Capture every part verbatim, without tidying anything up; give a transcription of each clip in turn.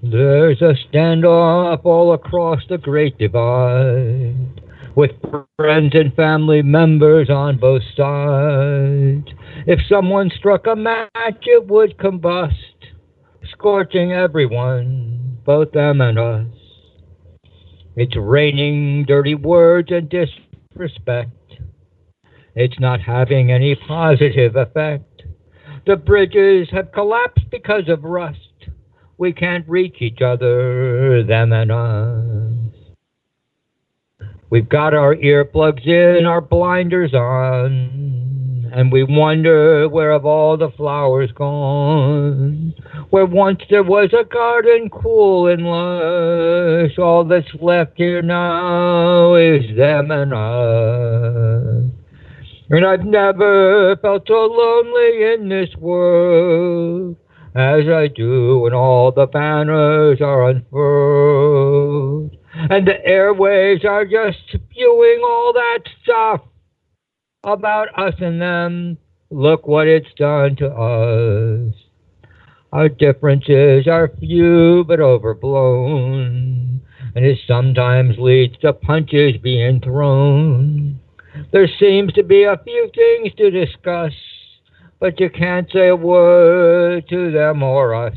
There's a standoff all across the Great Divide, with friends and family members on both sides. If someone struck a match, it would combust, scorching everyone, both them and us. It's raining dirty words and disrespect. It's not having any positive effect. The bridges have collapsed because of rust. We can't reach each other, them and us. We've got our earplugs in, our blinders on, and we wonder where have all the flowers gone. Where once there was a garden cool and lush, all that's left here now is them and us. And I've never felt so lonely in this world as I do when all the banners are unfurled and the airwaves are just spewing all that stuff about us and them. Look what it's done to us. Our differences are few but overblown, and it sometimes leads to punches being thrown. There seems to be a few things to discuss, but you can't say a word to them or us.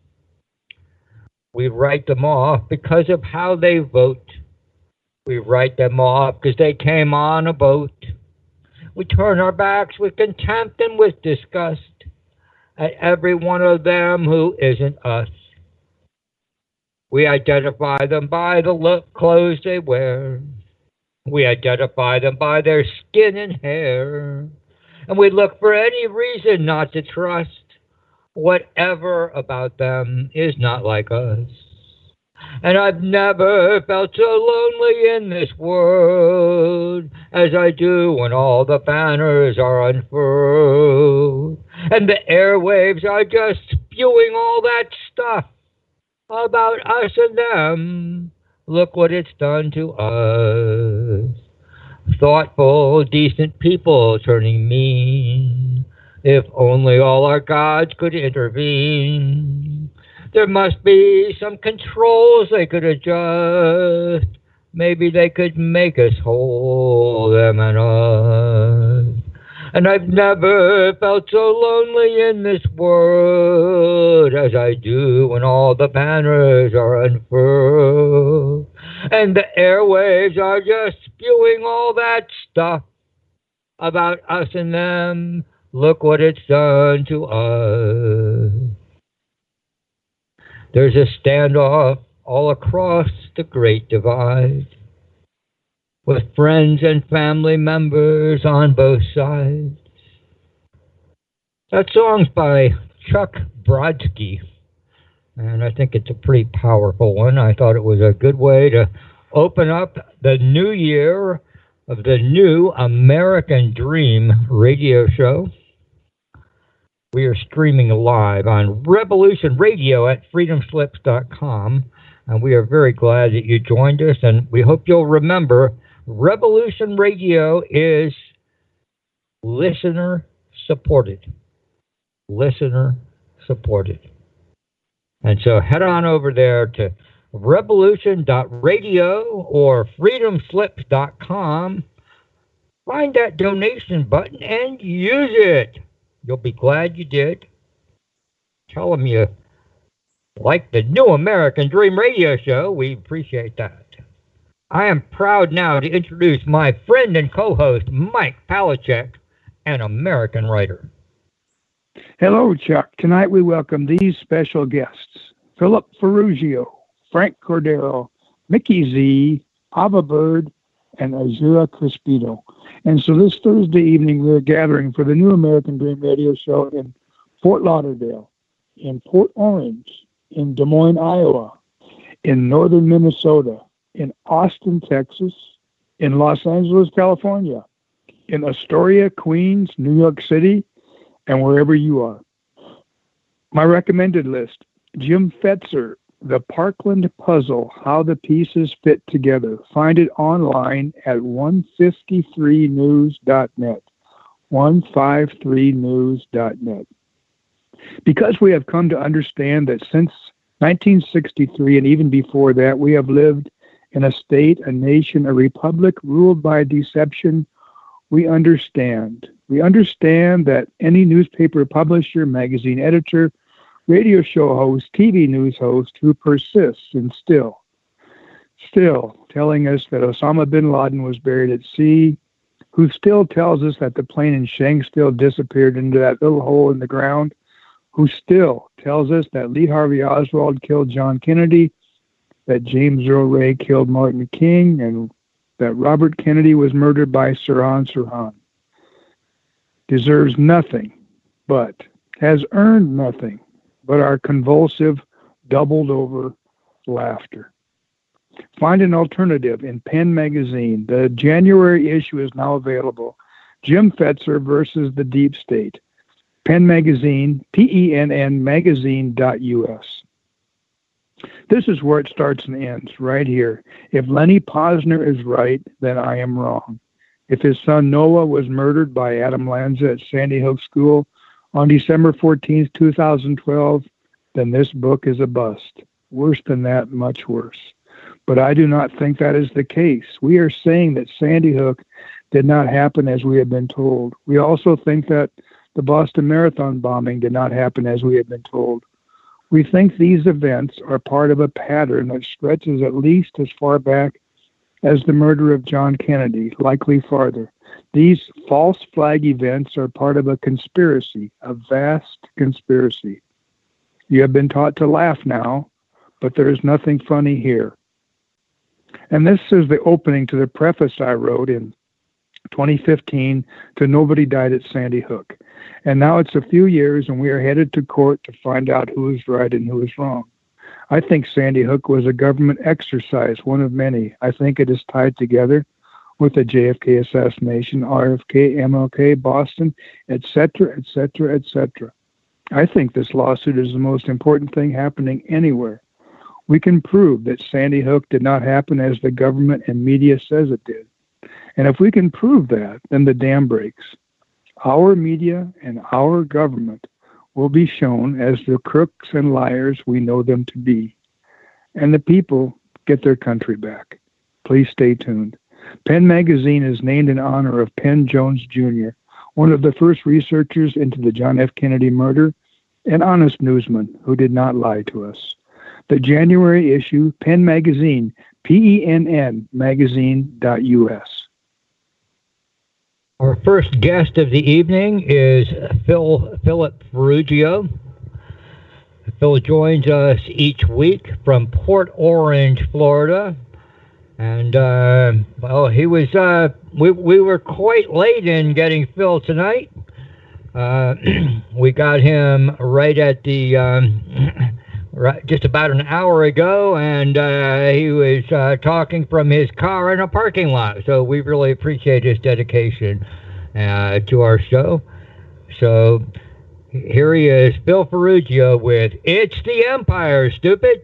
We write them off because of how they vote. We write them off because they came on a boat. We turn our backs with contempt and with disgust at every one of them who isn't us. We identify them by the look clothes they wear. We identify them by their skin and hair. And we look for any reason not to trust whatever about them is not like us. And I've never felt so lonely in this world as I do when all the banners are unfurled and the airwaves are just spewing all that stuff about us and them. Look what it's done to us. Thoughtful, decent people turning mean. If only all our gods could intervene. There must be some controls they could adjust. Maybe they could make us whole, them and us. And I've never felt so lonely in this world as I do when all the banners are unfurled and the airwaves are just spewing all that stuff about us and them. Look what it's done to us. There's a standoff all across the Great Divide, with friends and family members on both sides. That song's by Chuck Brodsky, and I think it's a pretty powerful one. I thought it was a good way to open up the new year of the new American Dream radio show. We are streaming live on Revolution Radio at freedom slips dot com, and we are very glad that you joined us, and we hope you'll remember Revolution Radio is listener supported. Listener supported. And so head on over there to revolution dot radio or freedom slips dot com. Find that donation button and use it. You'll be glad you did. Tell them you like the new American Dream radio show. We appreciate that. I am proud now to introduce my friend and co-host, Mike Palachuk, an American writer. Hello, Chuck. Tonight we welcome these special guests: Philip Ferrugio, Frank Cordero, Mickey Z, Ava Bird, and Azura Crispino. And so this Thursday evening, we're gathering for the new American Dream radio show in Fort Lauderdale, in Port Orange, in Des Moines, Iowa, in northern Minnesota, in Austin, Texas, in Los Angeles, California, in Astoria, Queens, New York City, and wherever you are. My recommended list: Jim Fetzer, The Parkland Puzzle, How the Pieces Fit Together. Find it online at one fifty-three news dot net. one fifty-three news dot net. Because we have come to understand that since nineteen sixty-three, and even before that, we have lived in a state, a nation, a republic ruled by deception. We understand. We understand that any newspaper publisher, magazine editor, radio show host, T V news host who persists in still, still telling us that Osama bin Laden was buried at sea, who still tells us that the plane in Shanksville disappeared into that little hole in the ground, who still tells us that Lee Harvey Oswald killed John Kennedy, that James Earl Ray killed Martin King, and that Robert Kennedy was murdered by Sirhan Sirhan, deserves nothing but, has earned nothing but our convulsive, doubled-over laughter. Find an alternative in Penn Magazine. The January issue is now available. Jim Fetzer versus the Deep State. Penn Magazine, P E N N magazine dot U S. This is where it starts and ends, right here. If Lenny Posner is right, then I am wrong. If his son Noah was murdered by Adam Lanza at Sandy Hook School on December fourteenth, two thousand twelve, then this book is a bust. Worse than that, much worse. But I do not think that is the case. We are saying that Sandy Hook did not happen as we have been told. We also think that the Boston Marathon bombing did not happen as we have been told. We think these events are part of a pattern that stretches at least as far back as the murder of John Kennedy, likely farther. These false flag events are part of a conspiracy, a vast conspiracy. You have been taught to laugh now, but there is nothing funny here. And this is the opening to the preface I wrote in twenty fifteen to Nobody Died at Sandy Hook. And now it's a few years and we are headed to court to find out who is right and who is wrong. I think Sandy Hook was a government exercise, one of many. I think it is tied together with the J F K assassination, R F K, M L K, Boston, et cetera, et cetera, et cetera. I think this lawsuit is the most important thing happening anywhere. We can prove that Sandy Hook did not happen as the government and media says it did. And if we can prove that, then the dam breaks. Our media and our government will be shown as the crooks and liars we know them to be. And the people get their country back. Please stay tuned. Penn Magazine is named in honor of Penn Jones Junior, one of the first researchers into the John F. Kennedy murder, an honest newsman who did not lie to us. The January issue, Penn Magazine, P E N N magazine dot U S. Our first guest of the evening is Phil Philip Ferruggio. Phil joins us each week from Port Orange, Florida. And, uh, well, he was, uh, we, we were quite late in getting Phil tonight. Uh, we got him right at the, um, right, just about an hour ago, and uh, he was uh, talking from his car in a parking lot. So we really appreciate his dedication uh, to our show. So here he is, Phil Ferruggio with It's the Empire, Stupid.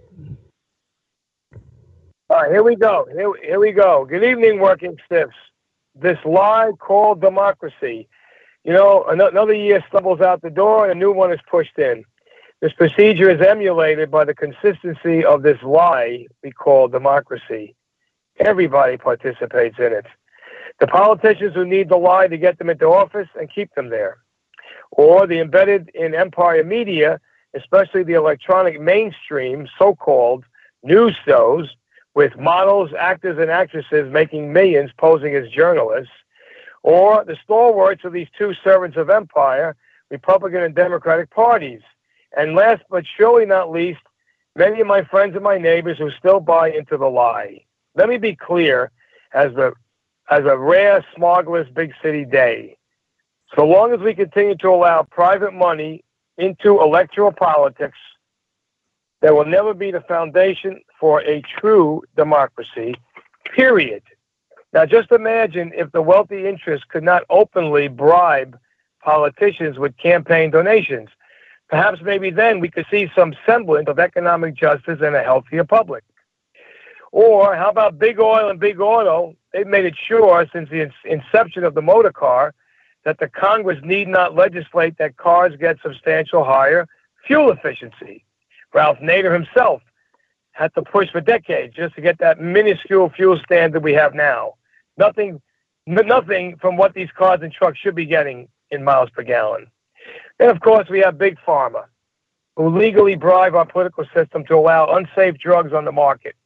All right, here we go. Here, here we go. Good evening, working stiffs. This lie called democracy. You know, another year stumbles out the door and a new one is pushed in. This procedure is emulated by the consistency of this lie we call democracy. Everybody participates in it. The politicians who need the lie to get them into office and keep them there. Or the embedded in empire media, especially the electronic mainstream, so-called news shows, with models, actors, and actresses making millions posing as journalists, or the stalwarts of these two servants of empire, Republican and Democratic parties. And last but surely not least, many of my friends and my neighbors who still buy into the lie. Let me be clear, as a, as a rare, smogless, big city day, so long as we continue to allow private money into electoral politics, there will never be the foundation for a true democracy, period. Now, just imagine if the wealthy interests could not openly bribe politicians with campaign donations. Perhaps maybe then we could see some semblance of economic justice and a healthier public. Or how about Big Oil and Big Auto? They've made it sure since the inception of the motor car that the Congress need not legislate that cars get substantial higher fuel efficiency. Ralph Nader himself had to push for decades just to get that minuscule fuel standard we have now. Nothing, n- nothing from what these cars and trucks should be getting in miles per gallon. Then, of course, we have Big Pharma, who legally bribe our political system to allow unsafe drugs on the market.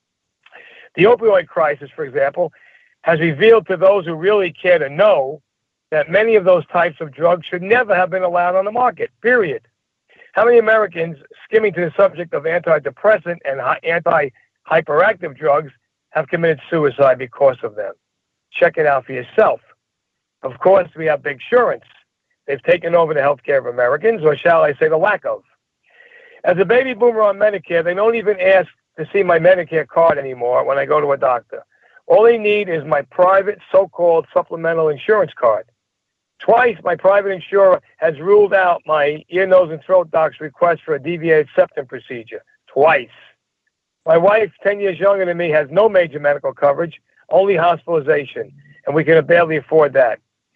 The opioid crisis, for example, has revealed to those who really care to know that many of those types of drugs should never have been allowed on the market, period. How many Americans, skimming to the subject of antidepressant and anti-hyperactive drugs, have committed suicide because of them? Check it out for yourself. Of course, we have big insurance. They've taken over the health care of Americans, or shall I say the lack of. As a baby boomer on Medicare, they don't even ask to see my Medicare card anymore when I go to a doctor. All they need is my private so-called supplemental insurance card. Twice, my private insurer has ruled out my ear, nose, and throat doc's request for a deviated septum procedure. Twice. My wife, ten years younger than me, has no major medical coverage, only hospitalization, and we can barely afford that.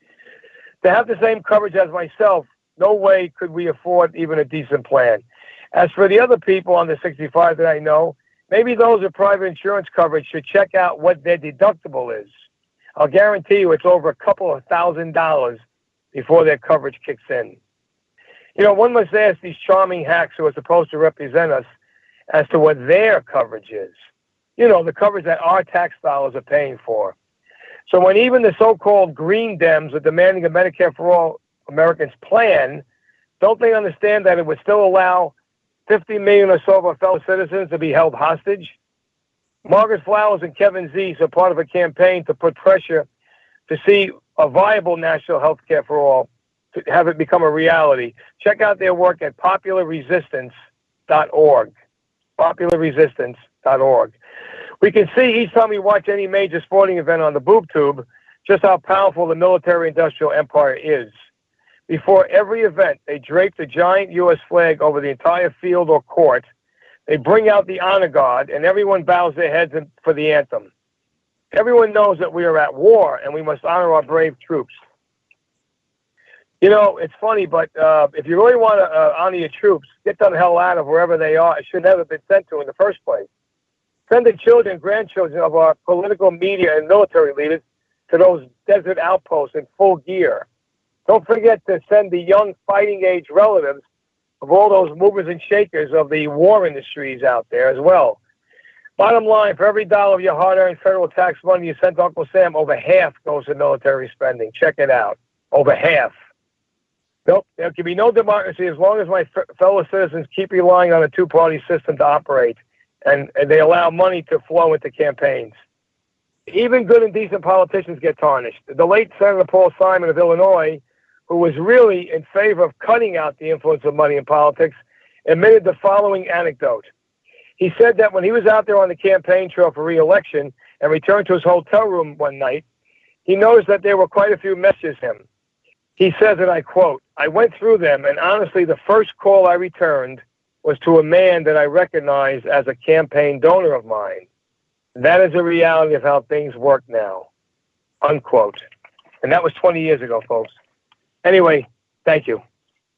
To have the same coverage as myself, no way could we afford even a decent plan. As for the other people under sixty-five that I know, maybe those with private insurance coverage should check out what their deductible is. I'll guarantee you it's over a couple of thousand dollars before their coverage kicks in. You know, one must ask these charming hacks who are supposed to represent us as to what their coverage is. You know, the coverage that our tax dollars are paying for. So when even the so-called Green Dems are demanding a Medicare for all Americans plan, don't they understand that it would still allow fifty million or so of our fellow citizens to be held hostage? Margaret Flowers and Kevin Zeese are part of a campaign to put pressure to see a viable national health care for all, to have it become a reality. Check out their work at popular resistance dot org. popular resistance dot org. We can see each time we watch any major sporting event on the boob tube just how powerful the military-industrial empire is. Before every event, they drape the giant U S flag over the entire field or court. They bring out the honor guard, and everyone bows their heads for the anthem. Everyone knows that we are at war, and we must honor our brave troops. You know, it's funny, but uh, if you really want to uh, honor your troops, get them the hell out of wherever they are. It should never have been sent to in the first place. Send the children and grandchildren of our political media and military leaders to those desert outposts in full gear. Don't forget to send the young fighting-age relatives of all those movers and shakers of the war industries out there as well. Bottom line, for every dollar of your hard-earned federal tax money you send to Uncle Sam, over half goes to military spending. Check it out. Over half. Nope, there can be no democracy as long as my f- fellow citizens keep relying on a two-party system to operate, and, and they allow money to flow into campaigns. Even good and decent politicians get tarnished. The late Senator Paul Simon of Illinois, who was really in favor of cutting out the influence of money in politics, admitted the following anecdote. He said that when he was out there on the campaign trail for re-election and returned to his hotel room one night, he noticed that there were quite a few messages to him. He says, and I quote, "I went through them, and honestly, the first call I returned was to a man that I recognized as a campaign donor of mine. That is the reality of how things work now." Unquote. And that was twenty years ago, folks. Anyway, thank you.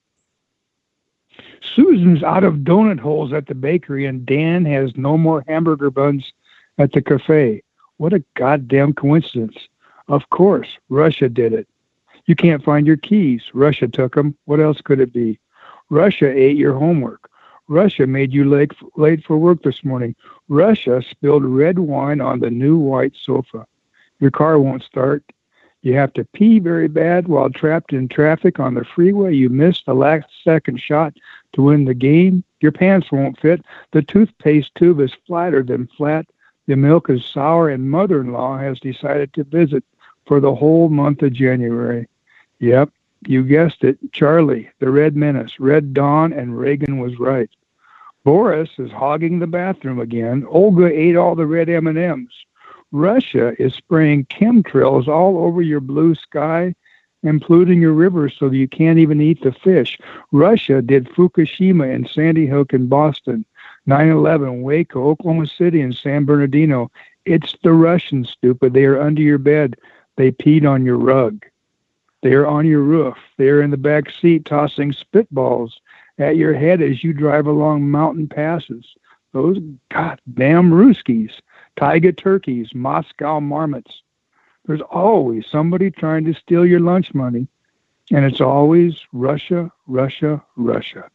Susan's out of donut holes at the bakery, and Dan has no more hamburger buns at the cafe. What a goddamn coincidence. Of course, Russia did it. You can't find your keys. Russia took them. What else could it be? Russia ate your homework. Russia made you late, late for work this morning. Russia spilled red wine on the new white sofa. Your car won't start. You have to pee very bad while trapped in traffic on the freeway. You missed the last second shot to win the game. Your pants won't fit. The toothpaste tube is flatter than flat. The milk is sour, and mother-in-law has decided to visit for the whole month of January. Yep, you guessed it. Charlie, the Red Menace, Red Dawn, and Reagan was right. Boris is hogging the bathroom again. Olga ate all the red M and M's. Russia is spraying chemtrails all over your blue sky and polluting your rivers so that you can't even eat the fish. Russia did Fukushima and Sandy Hook in Boston, nine eleven, Waco, Oklahoma City, and San Bernardino. It's the Russians, stupid. They are under your bed. They peed on your rug. They are on your roof. They are in the back seat tossing spitballs at your head as you drive along mountain passes. Those goddamn Ruskies, Taiga turkeys, Moscow marmots. There's always somebody trying to steal your lunch money, and it's always Russia, Russia, Russia.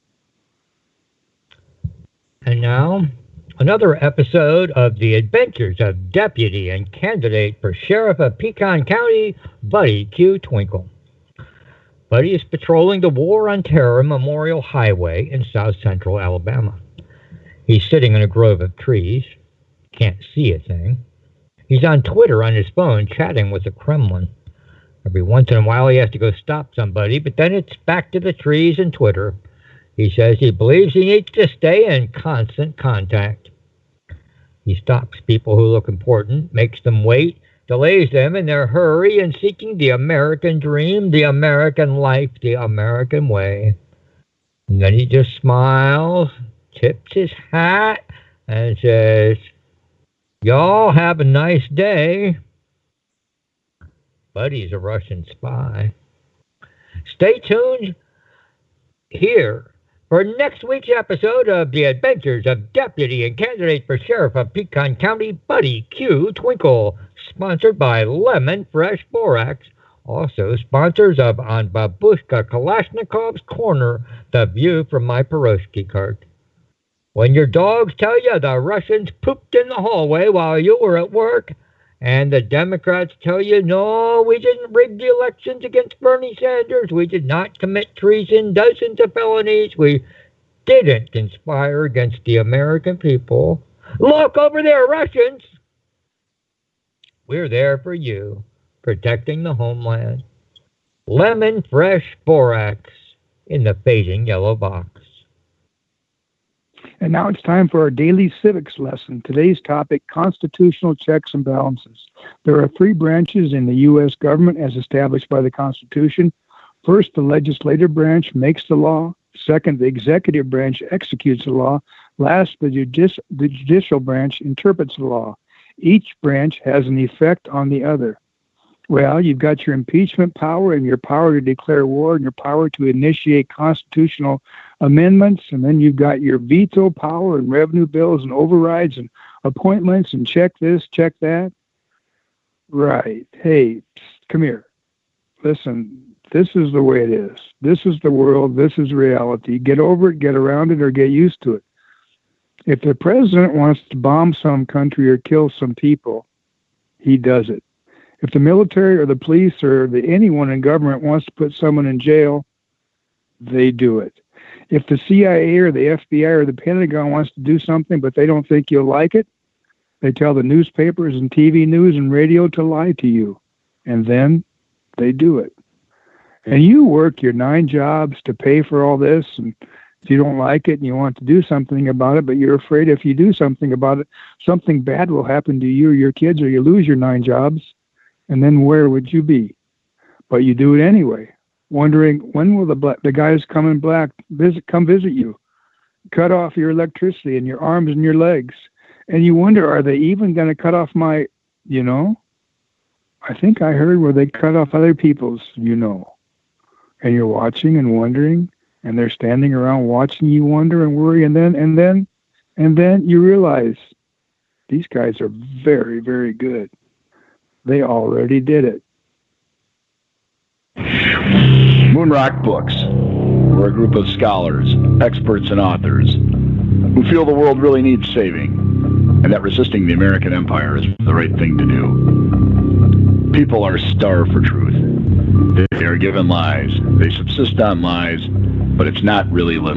And now, another episode of The Adventures of Deputy and Candidate for Sheriff of Pecan County, Buddy Q. Twinkle. Buddy is patrolling the War on Terror Memorial Highway in south central Alabama. He's sitting in a grove of trees. Can't see a thing. He's on Twitter on his phone chatting with the Kremlin. Every once in a while he has to go stop somebody, but then it's back to the trees and Twitter. He says he believes he needs to stay in constant contact. He stops people who look important, makes them wait, delays them in their hurry in seeking the American dream, the American life, the American way. And then he just smiles, tips his hat, and says, "Y'all have a nice day." Buddy's a Russian spy. Stay tuned here for next week's episode of The Adventures of Deputy and Candidate for Sheriff of Pecan County, Buddy Q. Twinkle, sponsored by Lemon Fresh Borax, also sponsors of On Babushka Kalashnikov's Corner, the view from my Peroshki cart. When your dogs tell you the Russians pooped in the hallway while you were at work, and the Democrats tell you, no, we didn't rig the elections against Bernie Sanders, we did not commit treason, dozens of felonies, we didn't conspire against the American people. Look over there, Russians! We're there for you, protecting the homeland. Lemon Fresh Borax in the fading yellow box. And now it's time for our daily civics lesson. Today's topic, constitutional checks and balances. There are three branches in the U S government as established by the Constitution. First, the legislative branch makes the law. Second, the executive branch executes the law. Last, the, judici- the judicial branch interprets the law. Each branch has an effect on the other. Well, you've got your impeachment power and your power to declare war and your power to initiate constitutional amendments, and then you've got your veto power and revenue bills and overrides and appointments and check this, check that. Right. Hey, come here. Listen, this is the way it is. This is the world. This is reality. Get over it, get around it, or get used to it. If the president wants to bomb some country or kill some people, he does it. If the military or the police or the anyone in government wants to put someone in jail, they do it. If the C I A or the F B I or the Pentagon wants to do something but they don't think you'll like it, they tell the newspapers and T V news and radio to lie to you. And then they do it. And you work your nine jobs to pay for all this, and if you don't like it and you want to do something about it, but you're afraid if you do something about it, something bad will happen to you or your kids, or you lose your nine jobs. And then where would you be? But you do it anyway, wondering when will the black, the guys come in black visit, come visit you, cut off your electricity and your arms and your legs. And you wonder, are they even going to cut off my, you know? I think I heard where they cut off other people's, you know. And you're watching and wondering, and they're standing around watching you wonder and worry, and then, and then, and then you realize these guys are very, very good. They already did it. Moonrock Books. We're a group of scholars, experts, and authors who feel the world really needs saving, and that resisting the American empire is the right thing to do. People are starved for truth. They are given lies. They subsist on lies, but it's not really living.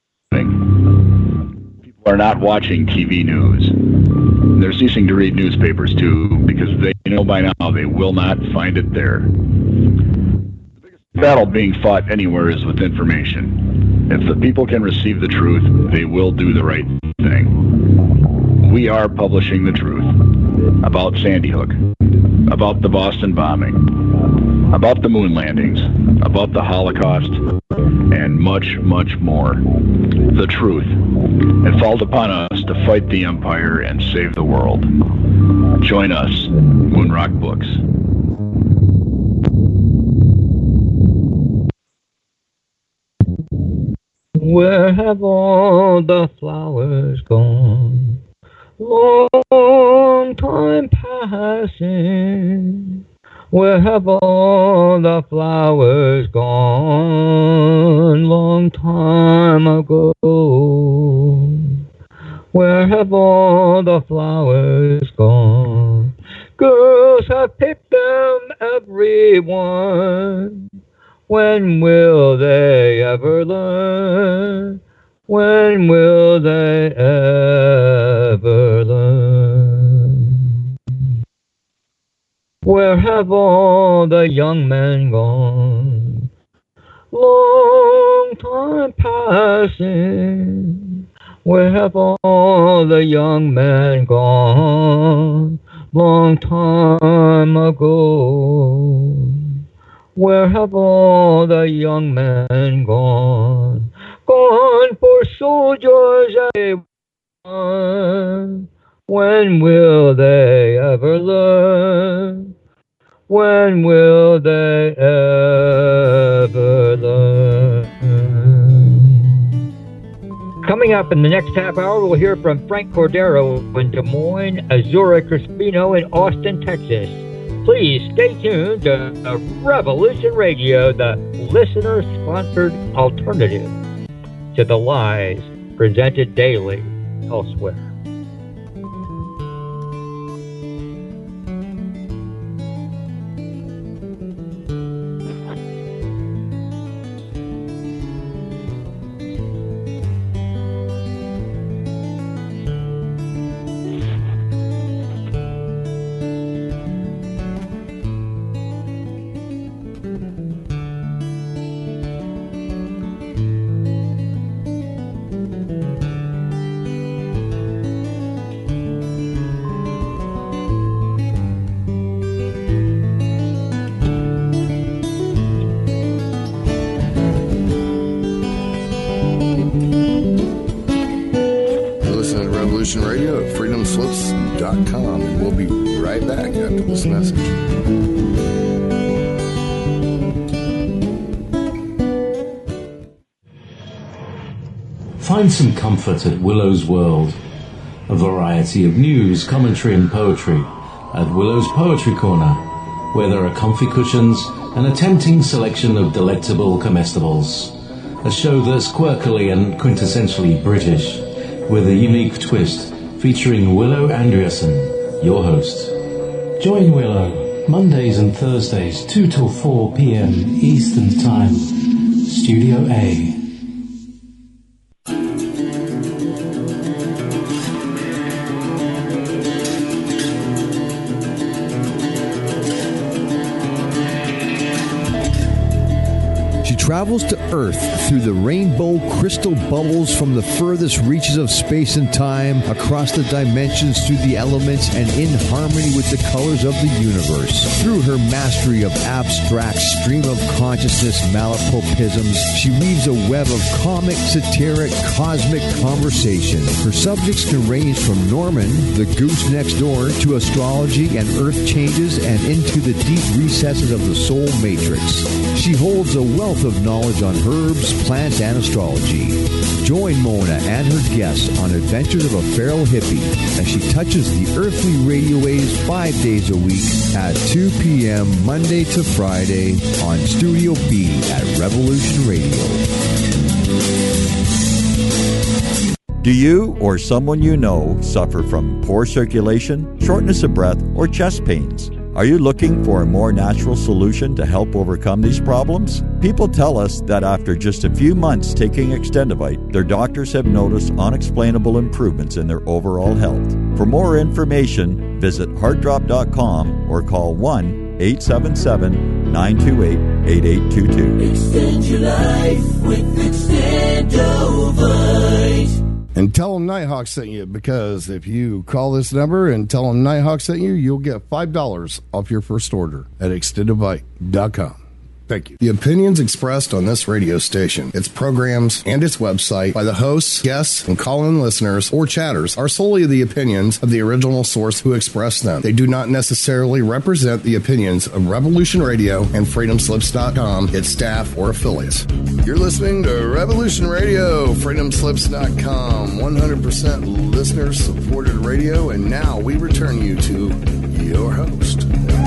People are not watching T V news. They're ceasing to read newspapers, too, because they know by now they will not find it there. The biggest battle being fought anywhere is with information. If the people can receive the truth, they will do the right thing. We are publishing the truth about Sandy Hook, about the Boston bombing, about the moon landings, about the Holocaust, and much, much more. The truth. It falls upon us to fight the empire and save the world. Join us, Moonrock Books. Where have all the flowers gone? Long time passing. Where have all the flowers gone? Long time ago. Where have all the flowers gone? Girls have picked them, every one. When will they ever learn? When will they ever learn? Where have all the young men gone? Long time passing. Where have all the young men gone? Long time ago. Where have all the young men gone? Gone for soldiers everyone. When will they ever learn? When will they ever learn? Coming up in the next half hour, we'll hear from Frank Cordero in Des Moines, Azura Crispino in Austin, Texas. Please stay tuned to Revolution Radio, the listener-sponsored alternative to the lies presented daily elsewhere. Radio at freedom slips dot com, and we'll be right back after this message. Find some comfort at Willow's World. A variety of news, commentary and poetry at Willow's Poetry Corner, where there are comfy cushions and a tempting selection of delectable comestibles. A show that's quirkily and quintessentially British, with a unique twist, featuring Willow Andreasen, your host. Join Willow, Mondays and Thursdays, two till four p.m. Eastern Time, Studio A. Travels to Earth through the rainbow crystal bubbles from the furthest reaches of space and time, across the dimensions, through the elements, and in harmony with the colors of the universe. Through her mastery of abstract stream of consciousness malapropisms, she weaves a web of comic, satiric, cosmic conversation. Her subjects can range from Norman, the goose next door, to astrology and earth changes, and into the deep recesses of the soul matrix. She holds a wealth of knowledge on herbs, plants, and astrology. Join Mona and her guests on Adventures of a Feral Hippie as she touches the earthly radio waves five days a week at two p.m. Monday to Friday on Studio B at Revolution Radio. Do you or someone you know suffer from poor circulation, shortness of breath, or chest pains? Are you looking for a more natural solution to help overcome these problems? People tell us that after just a few months taking Extendivite, their doctors have noticed unexplainable improvements in their overall health. For more information, visit heart drop dot com or call one eight seven seven, nine two eight, eight eight two two. Extend your life with Extendovite. And tell them Nighthawk sent you, because if you call this number and tell them Nighthawk sent you, you'll get five dollars off your first order at extendovite dot com. Thank you. The opinions expressed on this radio station, its programs, and its website by the hosts, guests, and call-in listeners or chatters are solely the opinions of the original source who expressed them. They do not necessarily represent the opinions of Revolution Radio and freedom slips dot com, its staff, or affiliates. You're listening to Revolution Radio, freedom slips dot com, one hundred percent listener-supported radio, and now we return you to your host.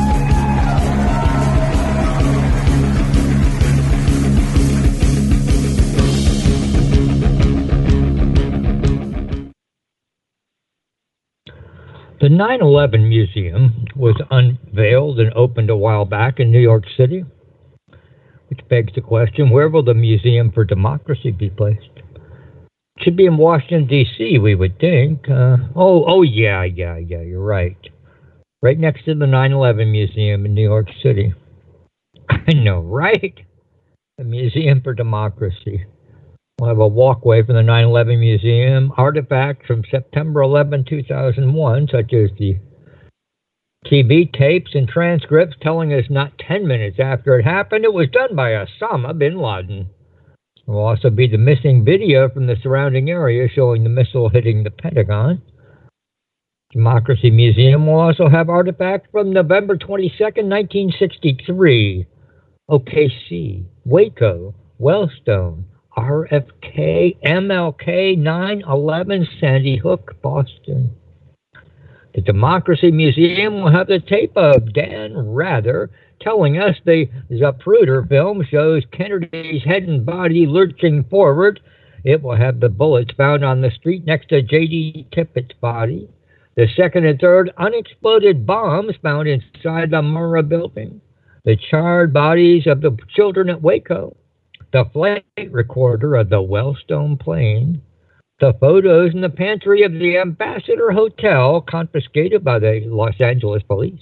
The nine eleven Museum was unveiled and opened a while back in New York City, which begs the question, where will the Museum for Democracy be placed? It should be in Washington, D C, we would think. Uh, oh, oh, yeah, yeah, yeah, you're right. Right next to the nine eleven Museum in New York City. I know, right? The Museum for Democracy. We'll have a walkway from the nine eleven Museum, artifacts from September eleventh, two thousand one, such as the T V tapes and transcripts telling us not ten minutes after it happened, it was done by Osama bin Laden. There will also be the missing video from the surrounding area showing the missile hitting the Pentagon. Democracy Museum will also have artifacts from November twenty-second, nineteen sixty-three, O K C, Waco, Wellstone, R F K, M L K, nine eleven, Sandy Hook, Boston. The Democracy Museum will have the tape of Dan Rather telling us the Zapruder film shows Kennedy's head and body lurching forward. It will have the bullets found on the street next to J D Tippett's body, the second and third unexploded bombs found inside the Murrah building, the charred bodies of the children at Waco, the flight recorder of the Wellstone plane, the photos in the pantry of the Ambassador Hotel confiscated by the Los Angeles police,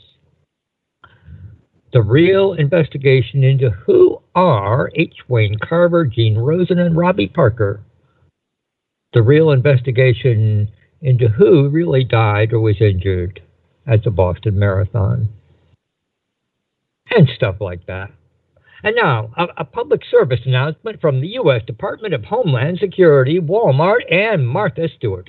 the real investigation into who are H. Wayne Carver, Gene Rosen, and Robbie Parker, the real investigation into who really died or was injured at the Boston Marathon, and stuff like that. And now, a, a public service announcement from the U S Department of Homeland Security, Walmart, and Martha Stewart.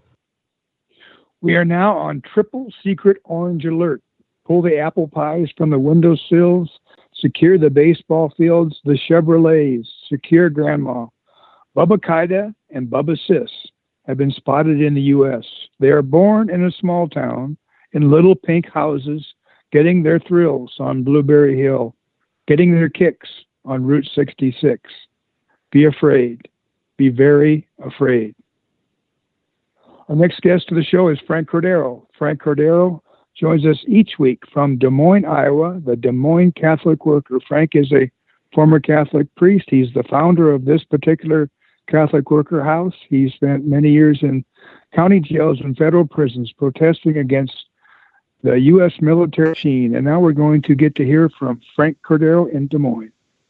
We are now on triple secret orange alert. Pull the apple pies from the windowsills, secure the baseball fields, the Chevrolets, secure Grandma. Bubba Qaeda and Bubba Sis have been spotted in the U S. They are born in a small town, in little pink houses, getting their thrills on Blueberry Hill, getting their kicks on Route sixty-six. Be afraid. Be very afraid. Our next guest to the show is Frank Cordero. Frank Cordero joins us each week from Des Moines, Iowa, the Des Moines Catholic Worker. Frank is a former Catholic priest. He's the founder of this particular Catholic Worker House. He spent many years in county jails and federal prisons protesting against the U S military machine. And now we're going to get to hear from Frank Cordero in Des Moines.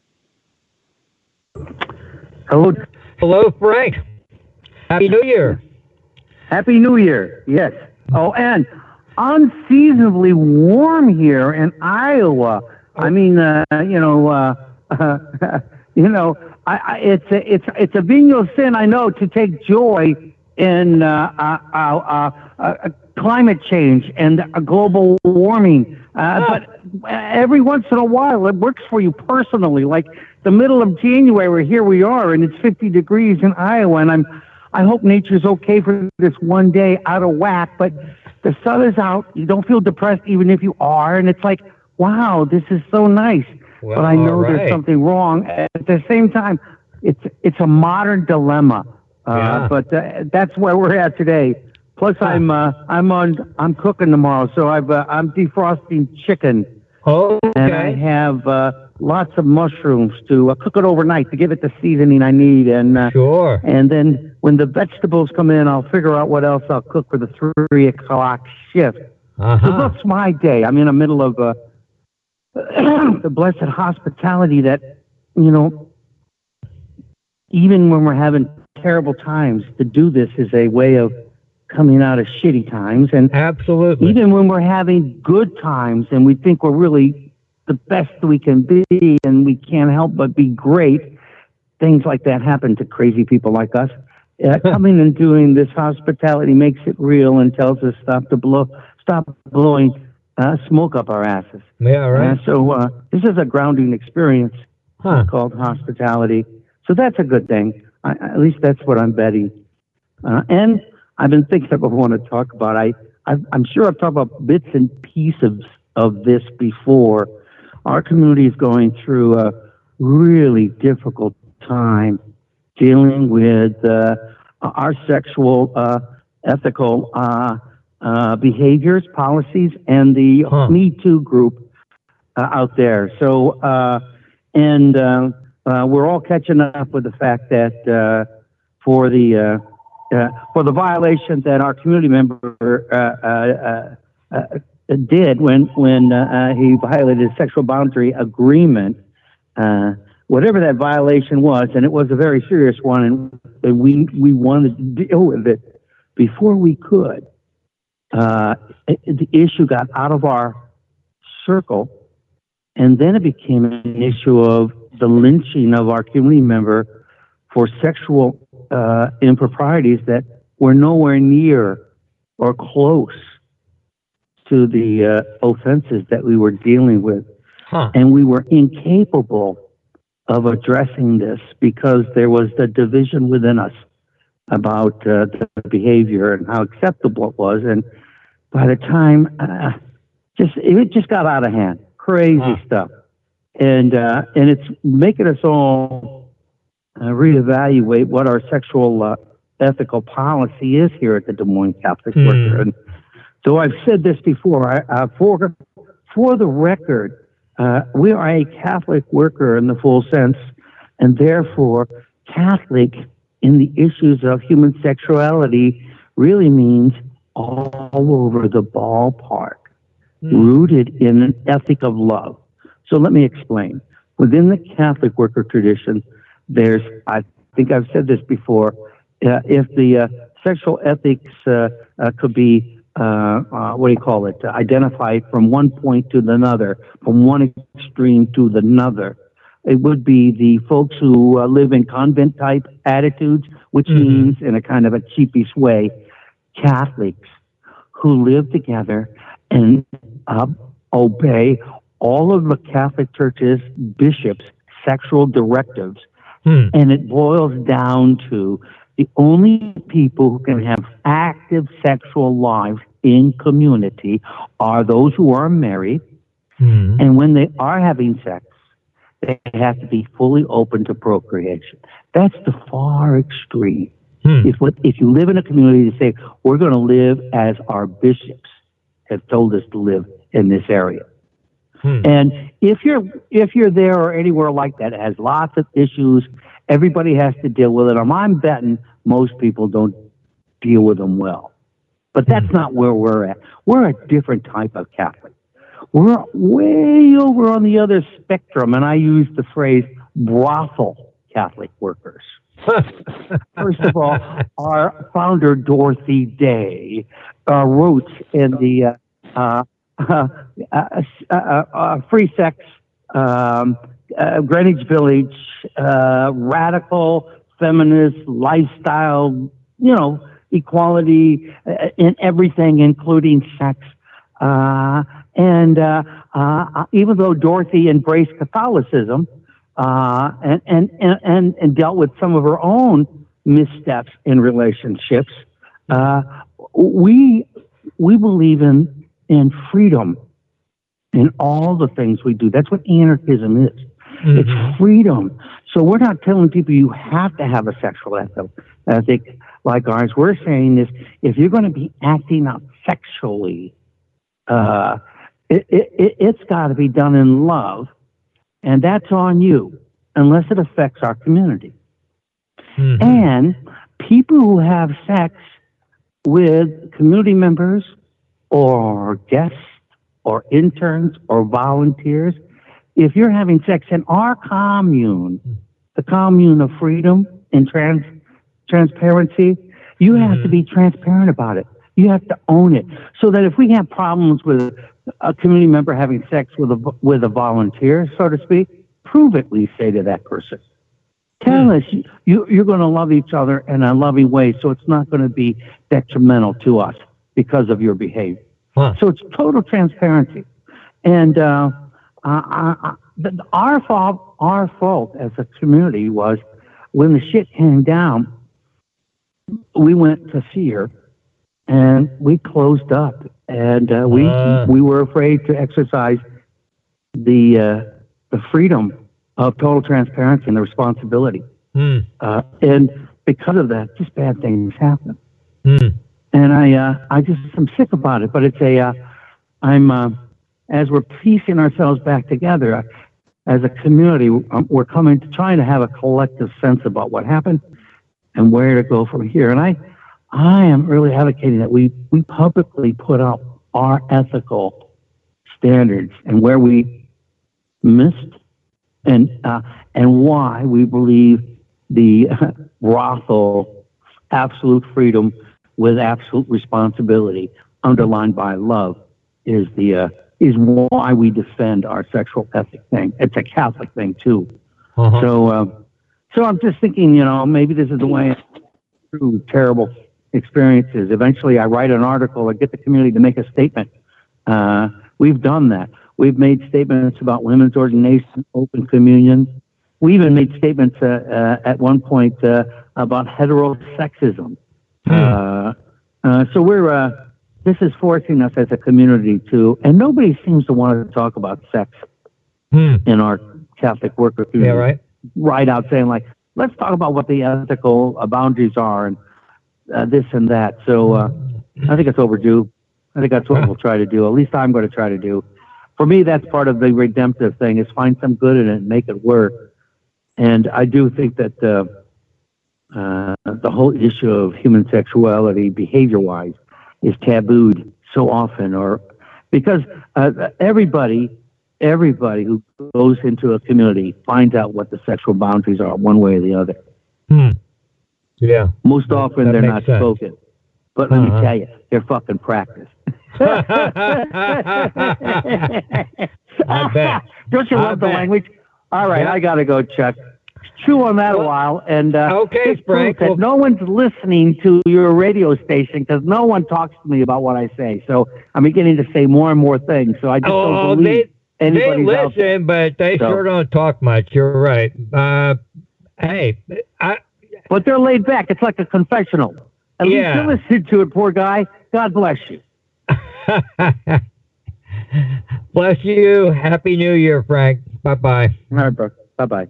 Hello. Hello, Frank. Happy New Year. Happy New Year, yes. Oh, and unseasonably warm here in Iowa. I mean, uh, you know, uh, uh, you know, I, I, it's a, it's it's a venial sin, I know, to take joy in uh, uh, uh, uh, uh, climate change and uh, global warming. Uh, but every once in a while, it works for you personally. Like the middle of January, here we are, and it's fifty degrees in Iowa, and I'm. I hope nature's okay for this one day out of whack, but the sun is out. You don't feel depressed even if you are, and it's like, wow, this is so nice. Well, but I know right. there's something wrong. At the same time, it's it's a modern dilemma. Uh, yeah. But uh, that's where we're at today. Plus, I'm uh, I'm on I'm cooking tomorrow, so I've uh, I'm defrosting chicken. Oh, okay. And I have uh, lots of mushrooms to uh, cook it overnight to give it the seasoning I need. And uh, sure. And then when the vegetables come in, I'll figure out what else I'll cook for the three o'clock shift. Uh-huh. So that's my day. I'm in the middle of uh, the blessed hospitality that, you know, even when we're having terrible times, to do this is a way of coming out of shitty times. And absolutely, even when we're having good times and we think we're really the best we can be, and we can't help but be great. Things like that happen to crazy people like us. Uh, coming and doing this hospitality makes it real and tells us stop to blow, stop blowing uh, smoke up our asses. Yeah, right. Uh, so uh, this is a grounding experience huh. called hospitality. So that's a good thing. I, at least that's what I'm betting. Uh, and I've been thinking of what I want to talk about. I, I've, I'm sure I've talked about bits and pieces of this before. Our community is going through a really difficult time dealing with uh, our sexual uh, ethical uh, uh, behaviors, policies, and the huh. Me Too group uh, out there. So, uh, and uh, uh, we're all catching up with the fact that uh, for the uh, uh, for the violation that our community member uh, uh, uh, uh, did when when uh, he violated a sexual boundary agreement. Uh, whatever that violation was, and it was a very serious one, and we we wanted to deal with it before we could. Uh, it, the issue got out of our circle, and then it became an issue of the lynching of our community member for sexual uh, improprieties that were nowhere near or close to the uh, offenses that we were dealing with. Huh. And we were incapable of addressing this because there was the division within us about uh, the behavior and how acceptable it was. And by the time, uh, just it just got out of hand, crazy huh. stuff. And uh, and it's making us all uh, reevaluate what our sexual uh, ethical policy is here at the Des Moines Catholic hmm. Worker. And so I've said this before. I, uh, for for the record, Uh, we are a Catholic worker in the full sense, and therefore Catholic in the issues of human sexuality really means all over the ballpark, mm. rooted in an ethic of love. So let me explain. Within the Catholic worker tradition, there's, I think I've said this before, uh, if the uh, sexual ethics uh, uh, could be Uh, uh, what do you call it? Uh, identified from one point to another, from one extreme to the another. It would be the folks who uh, live in convent-type attitudes, which mm-hmm. means, in a kind of a cheapish way, Catholics who live together and uh, obey all of the Catholic Church's bishops' sexual directives. Hmm. And it boils down to the only people who can have active sexual lives in community are those who are married. Mm. And when they are having sex, they have to be fully open to procreation. That's the far extreme. Mm. If, what, if you live in a community to say, we're going to live as our bishops have told us to live in this area. Mm. And if you're, if you're there or anywhere like that, it has lots of issues. Everybody has to deal with it. I'm betting most people don't deal with them well. But that's not where we're at. We're a different type of Catholic. We're way over on the other spectrum, and I use the phrase brothel Catholic workers. First of all, our founder, Dorothy Day, uh, wrote in the uh, uh, uh, uh, uh, free sex um, uh, Greenwich Village, uh, radical feminist lifestyle, you know, equality uh, in everything, including sex. Uh, and uh, uh, even though Dorothy embraced Catholicism uh, and, and, and, and dealt with some of her own missteps in relationships, uh, we we believe in in freedom in all the things we do. That's what anarchism is. Mm-hmm. It's freedom. So we're not telling people you have to have a sexual ethic like ours. We're saying this: if you're going to be acting out sexually, uh, it, it, it's got to be done in love, and that's on you, unless it affects our community. Mm-hmm. And people who have sex with community members or guests or interns or volunteers, if you're having sex in our commune, the commune of freedom and trans transparency, you mm-hmm. have to be transparent about it. You have to own it. So that if we have problems with a community member having sex with a, with a volunteer, so to speak, prove it, we say to that person. Tell us you, you're going to love each other in a loving way, so it's not going to be detrimental to us because of your behavior. Huh. So it's total transparency. And uh, uh, uh, our fault, our fault as a community was when the shit came down, we went to see her. And we closed up, and uh, we uh. we were afraid to exercise the uh, the freedom of total transparency and the responsibility. Mm. Uh, and because of that, just bad things happen. Mm. And I uh, I just I'm sick about it. But it's a uh, I'm uh, as we're piecing ourselves back together uh, as a community, we're coming to trying to have a collective sense about what happened and where to go from here. And I. I am really advocating that we, we publicly put out our ethical standards and where we missed and uh, and why we believe the brothel, absolute freedom with absolute responsibility, underlined by love, is the uh, is why we defend our sexual ethic thing. It's a Catholic thing too. Uh-huh. So uh, so I'm just thinking, you know, maybe this is the way through terrible experiences. Eventually, I write an article or get the community to make a statement. Uh, we've done that. We've made statements about women's ordination, open communion. We even made statements uh, uh, at one point uh, about heterosexism. Hmm. Uh, uh, so we're uh, this is forcing us as a community to, and nobody seems to want to talk about sex hmm. in our Catholic worker community. Yeah, right. Right out saying like, let's talk about what the ethical uh, boundaries are and Uh, this and that. So uh, I think it's overdue. I think that's what we'll try to do. At least I'm going to try to do. For me, that's part of the redemptive thing, is find some good in it and make it work. And I do think that uh, uh, the whole issue of human sexuality, behavior-wise, is tabooed so often, or because uh, everybody, everybody who goes into a community finds out what the sexual boundaries are, one way or the other. Hmm. Yeah. Most often that they're not sense. spoken. But let Uh-huh. me tell you, they're fucking practiced. I bet. Don't you I love the bet. language? All right, Yeah. I got to go, Chuck. Chew on that a while. And uh, Okay, this proves Frank. that Well- no one's listening to your radio station because no one talks to me about what I say. So I'm beginning to say more and more things. So I just Oh, don't believe they, they anybody's out there. listen, but they So- sure don't talk much. You're right. Uh, hey, I, But they're laid back. It's like a confessional. At Yeah. least you listen to it, poor guy. God bless you. bless you. Happy New Year, Frank. Bye-bye. All right, bro. Bye-bye.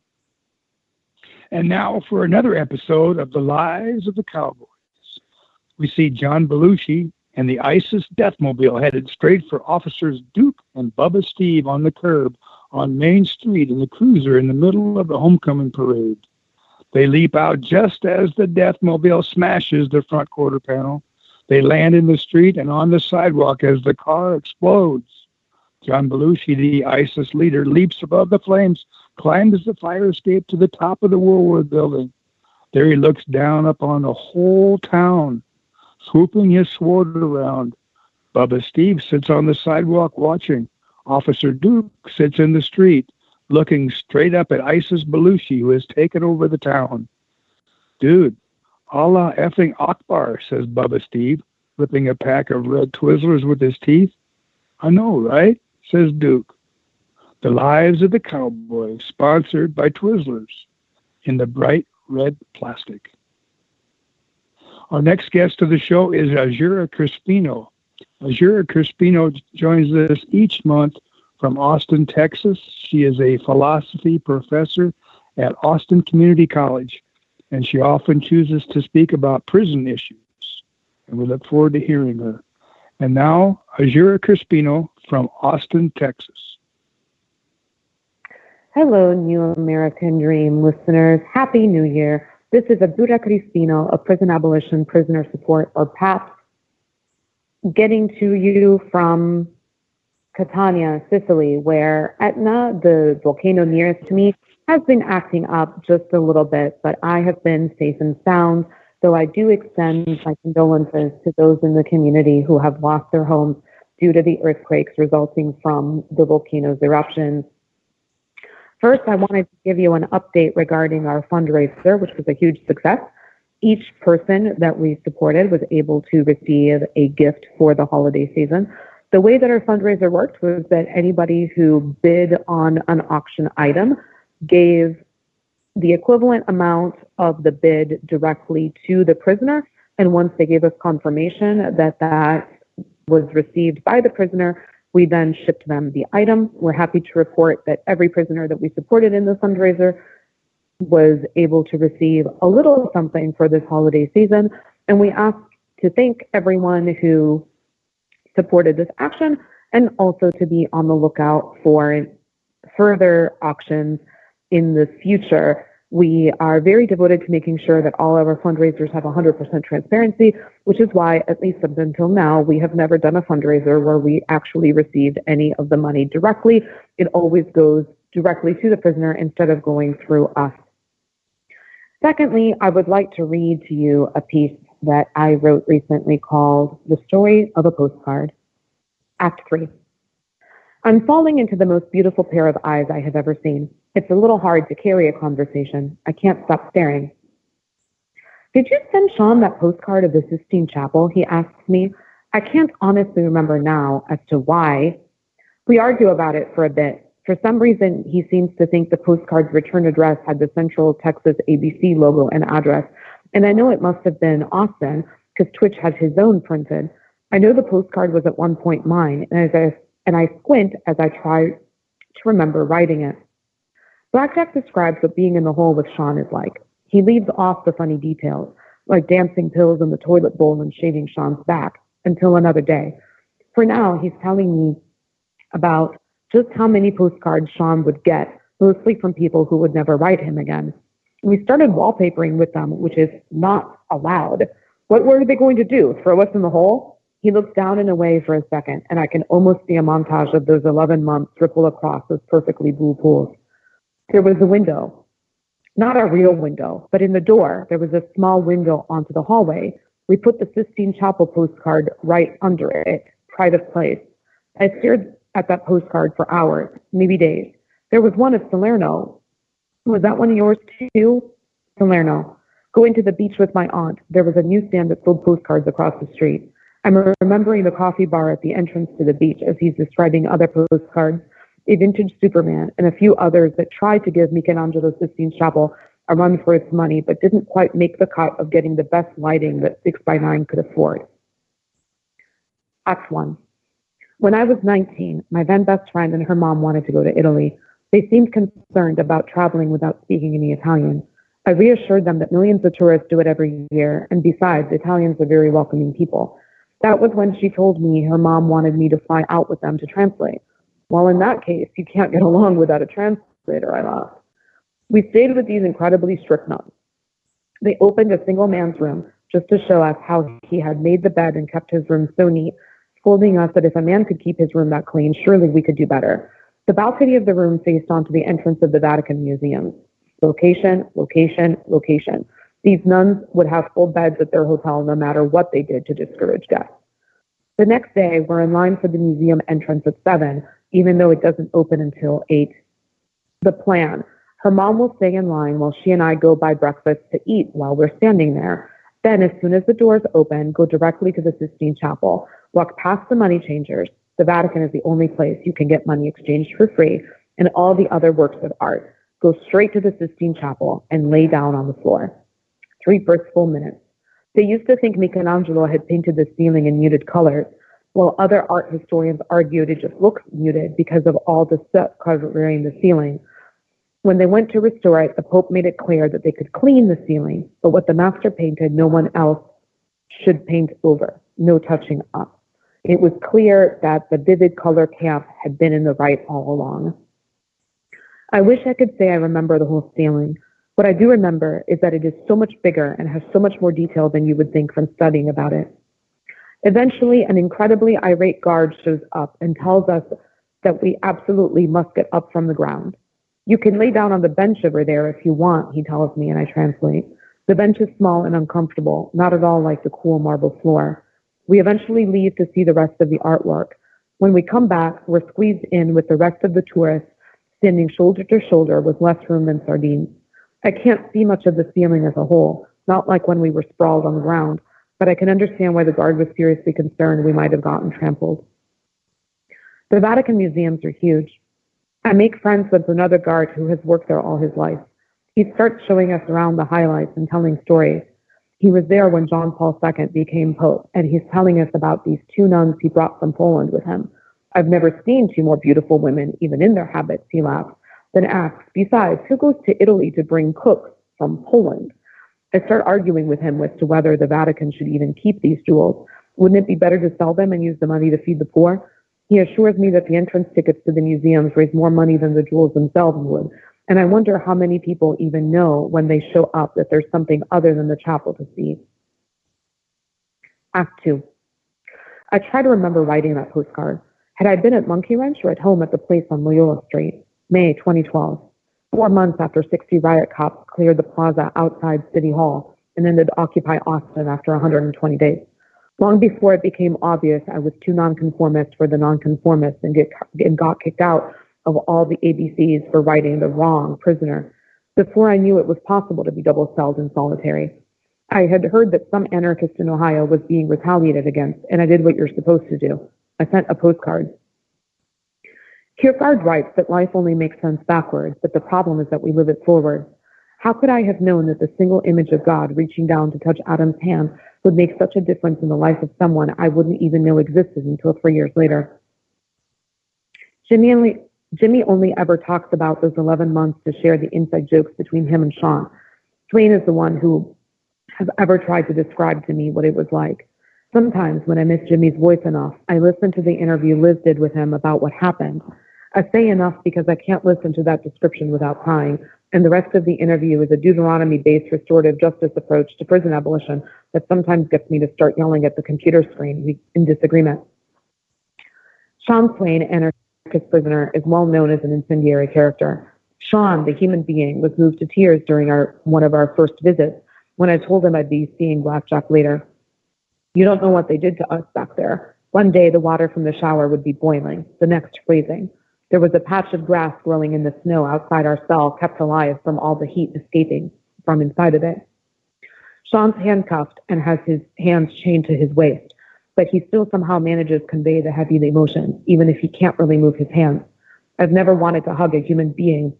And now for another episode of The Lives of the Cowboys. We see John Belushi and the ISIS Deathmobile headed straight for Officers Duke and Bubba Steve on the curb on Main Street in the cruiser in the middle of the homecoming parade. They leap out just as the Deathmobile smashes the front quarter panel. They land in the street and on the sidewalk as the car explodes. John Belushi, the ISIS leader, leaps above the flames, climbs the fire escape to the top of the Woolworth building. There he looks down upon the whole town, swooping his sword around. Bubba Steve sits on the sidewalk watching. Officer Duke sits in the street, looking straight up at ISIS Belushi, who has taken over the town. Dude, Allah effing Akbar, says Bubba Steve, flipping a pack of red Twizzlers with his teeth. I know, right? Says Duke. The Lives of the Cowboys, sponsored by Twizzlers, in the bright red plastic. Our next guest of the show is Azura Crispino. Azura Crispino joins us each month from Austin, Texas. She is a philosophy professor at Austin Community College, and she often chooses to speak about prison issues. And we look forward to hearing her. And now, Azura Crispino from Austin, Texas. Hello, New American Dream listeners. Happy New Year. This is Azura Crispino of Prison Abolition Prisoner Support, or PAPS, getting to you from Catania, Sicily, where Etna, the volcano nearest to me, has been acting up just a little bit, but I have been safe and sound So I do extend my condolences to those in the community who have lost their homes due to the earthquakes resulting from the volcano's eruptions. First, I wanted to give you an update regarding our fundraiser, which was a huge success. Each person that we supported was able to receive a gift for the holiday season. The way that our fundraiser worked was that anybody who bid on an auction item gave the equivalent amount of the bid directly to the prisoner. And once they gave us confirmation that that was received by the prisoner, we then shipped them the item. We're happy to report that every prisoner that we supported in the fundraiser was able to receive a little something for this holiday season. And we ask to thank everyone who supported this action and also to be on the lookout for further auctions in the future. We are very devoted to making sure that all of our fundraisers have one hundred percent transparency, which is why, at least up until now, we have never done a fundraiser where we actually received any of the money directly. It always goes directly to the prisoner instead of going through us. Secondly, I would like to read to you a piece that I wrote recently called The Story of a Postcard. Act three. I'm falling into the most beautiful pair of eyes I have ever seen. It's a little hard to carry a conversation. I can't stop staring. Did you send Sean that postcard of the Sistine Chapel? He asks me. I can't honestly remember now as to why. We argue about it for a bit. For some reason, he seems to think the postcard's return address had the Central Texas A B C logo and address. And I know it must have been Austin because Twitch has his own printed. I know the postcard was at one point mine, and, as I, and I squint as I try to remember writing it. Blackjack describes what being in the hole with Sean is like. He leaves off the funny details, like dancing pills in the toilet bowl and shaving Sean's back, until another day. For now, he's telling me about just how many postcards Sean would get, mostly from people who would never write him again. We started wallpapering with them, which is not allowed. What were they going to do? Throw us in the hole? He looks down and away for a second, and I can almost see a montage of those eleven months ripple across those perfectly blue pools. There was a window. Not a real window, but in the door, there was a small window onto the hallway. We put the Sistine Chapel postcard right under it, private place. I stared at that postcard for hours, maybe days. There was one of Salerno. Was that one of yours too? Salerno. Going to the beach with my aunt, there was a newsstand that sold postcards across the street. I'm remembering the coffee bar at the entrance to the beach as he's describing other postcards, a vintage Superman, and a few others that tried to give Michelangelo Sistine Chapel a run for its money, but didn't quite make the cut of getting the best lighting that six by nine could afford. Act one. When I was nineteen, my then best friend and her mom wanted to go to Italy. They seemed concerned about traveling without speaking any Italian. I reassured them that millions of tourists do it every year, and besides, Italians are very welcoming people. That was when she told me her mom wanted me to fly out with them to translate. Well, in that case, you can't get along without a translator, I laughed. We stayed with these incredibly strict nuns. They opened a single man's room just to show us how he had made the bed and kept his room so neat, scolding us that if a man could keep his room that clean, surely we could do better. The balcony of the room faced onto the entrance of the Vatican Museum. Location, location, location. These nuns would have full beds at their hotel no matter what they did to discourage guests. The next day, we're in line for the museum entrance at seven, even though it doesn't open until eight. The plan. Her mom will stay in line while she and I go buy breakfast to eat while we're standing there. Then, as soon as the doors open, go directly to the Sistine Chapel. Walk past the money changers. The Vatican is the only place you can get money exchanged for free, and all the other works of art. Go straight to the Sistine Chapel and lay down on the floor. Three first full minutes. They used to think Michelangelo had painted the ceiling in muted colors, while other art historians argued it just looks muted because of all the soot covering the ceiling. When they went to restore it, the Pope made it clear that they could clean the ceiling, but what the master painted, no one else should paint over, no touching up. It was clear that the vivid color camp had been in the right all along. I wish I could say I remember the whole ceiling. What I do remember is that it is so much bigger and has so much more detail than you would think from studying about it. Eventually, an incredibly irate guard shows up and tells us that we absolutely must get up from the ground. You can lay down on the bench over there if you want, he tells me, and I translate. The bench is small and uncomfortable, not at all like the cool marble floor. We eventually leave to see the rest of the artwork. When we come back, we're squeezed in with the rest of the tourists, standing shoulder to shoulder with less room than sardines. I can't see much of the ceiling as a whole, not like when we were sprawled on the ground, but I can understand why the guard was seriously concerned we might have gotten trampled. The Vatican museums are huge. I make friends with another guard who has worked there all his life. He starts showing us around the highlights and telling stories. He was there when John Paul the Second became Pope, and he's telling us about these two nuns he brought from Poland with him. I've never seen two more beautiful women, even in their habits, he laughs, then asks, besides, who goes to Italy to bring cooks from Poland? I start arguing with him as to whether the Vatican should even keep these jewels. Wouldn't it be better to sell them and use the money to feed the poor? He assures me that the entrance tickets to the museums raise more money than the jewels themselves would, and I wonder how many people even know when they show up that there's something other than the chapel to see. Act two. I try to remember writing that postcard. Had I been at Monkey Wrench or at home at the place on Loyola Street? May twenty twelve. Four months after sixty riot cops cleared the plaza outside City Hall and ended Occupy Austin after one hundred twenty days. Long before it became obvious I was too nonconformist for the nonconformists and, get, and got kicked out of all the A B Cs for writing The Wrong Prisoner. Before I knew it was possible to be double-celled and solitary. I had heard that some anarchist in Ohio was being retaliated against, and I did what you're supposed to do. I sent a postcard. Kierkegaard writes that life only makes sense backwards, but the problem is that we live it forward. How could I have known that the single image of God reaching down to touch Adam's hand would make such a difference in the life of someone I wouldn't even know existed until three years later? Jimmy only, Jimmy only ever talks about those eleven months to share the inside jokes between him and Sean. Dwayne is the one who has ever tried to describe to me what it was like. Sometimes when I miss Jimmy's voice enough, I listen to the interview Liz did with him about what happened. I say enough because I can't listen to that description without crying, and the rest of the interview is a Deuteronomy-based restorative justice approach to prison abolition that sometimes gets me to start yelling at the computer screen in disagreement. Sean Swain, anarchist prisoner, is well known as an incendiary character. Sean, the human being, was moved to tears during our one of our first visits when I told him I'd be seeing Blackjack later. You don't know what they did to us back there. One day the water from the shower would be boiling, the next freezing. There was a patch of grass growing in the snow outside our cell, kept alive from all the heat escaping from inside of it. Sean's handcuffed and has his hands chained to his waist, but he still somehow manages to convey the heavy emotion, even if he can't really move his hands. I've never wanted to hug a human being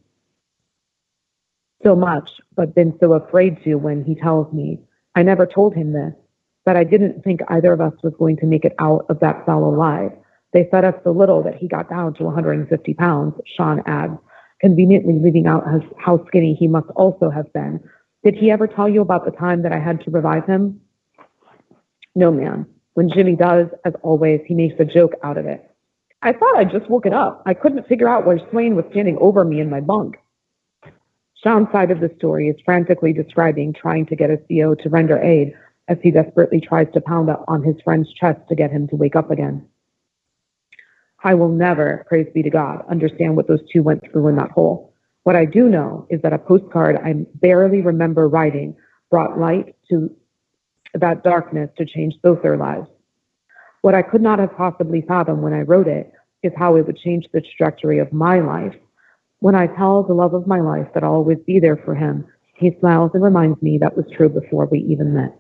so much, but been so afraid to when he tells me. I never told him this, but I didn't think either of us was going to make it out of that cell alive. They fed us so little that he got down to one hundred fifty pounds, Sean adds, conveniently leaving out his, how skinny he must also have been. Did he ever tell you about the time that I had to revive him? No, ma'am. When Jimmy does, as always, he makes a joke out of it. I thought I'd just woken up. I couldn't figure out why Swain was standing over me in my bunk. Sean's side of the story is frantically describing trying to get a C O to render aid as he desperately tries to pound up on his friend's chest to get him to wake up again. I will never, praise be to God, understand what those two went through in that hole. What I do know is that a postcard I barely remember writing brought light to that darkness to change both their lives. What I could not have possibly fathomed when I wrote it is how it would change the trajectory of my life. When I tell the love of my life that I'll always be there for him, he smiles and reminds me that was true before we even met.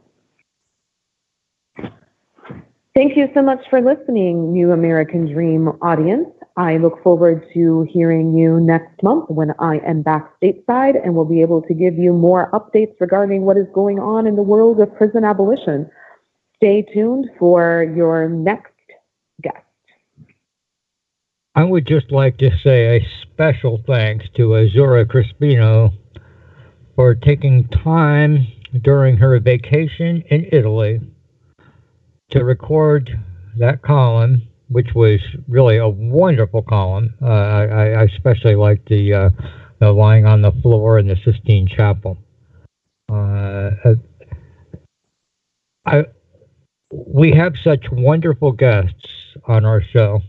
Thank you so much for listening, New American Dream audience. I look forward to hearing you next month when I am back stateside and will be able to give you more updates regarding what is going on in the world of prison abolition. Stay tuned for your next guest. I would just like to say a special thanks to Azura Crispino for taking time during her vacation in Italy to record that column, which was really a wonderful column. Uh, I, I especially liked the, uh, the lying on the floor in the Sistine Chapel. Uh, I, we have such wonderful guests on our show.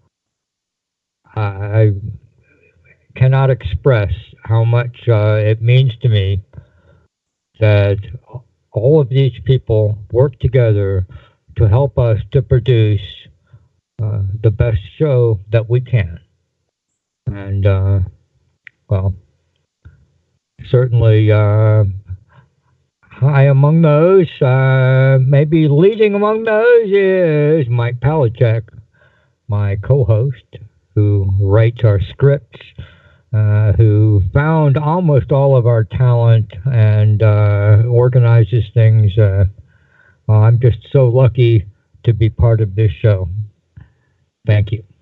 I cannot express how much uh, it means to me that all of these people work together to help us to produce uh, the best show that we can. And, uh, well, certainly uh, high among those, uh, maybe leading among those is Mike Palachuk, my co-host, who writes our scripts, uh, who found almost all of our talent and uh, organizes things. Uh, well, I'm just so lucky to be part of this show. Thank you.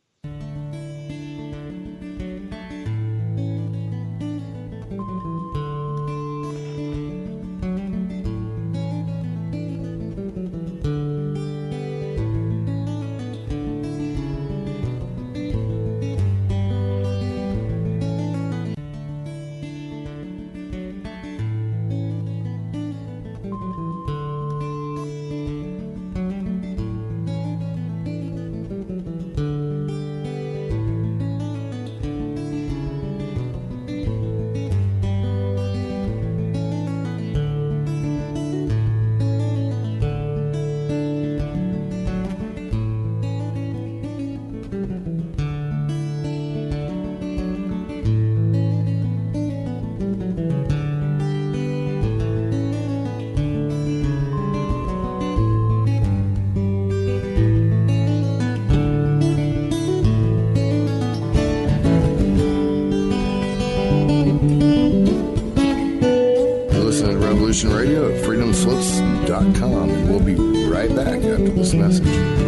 Radio at freedom slips dot com, and we'll be right back after this message.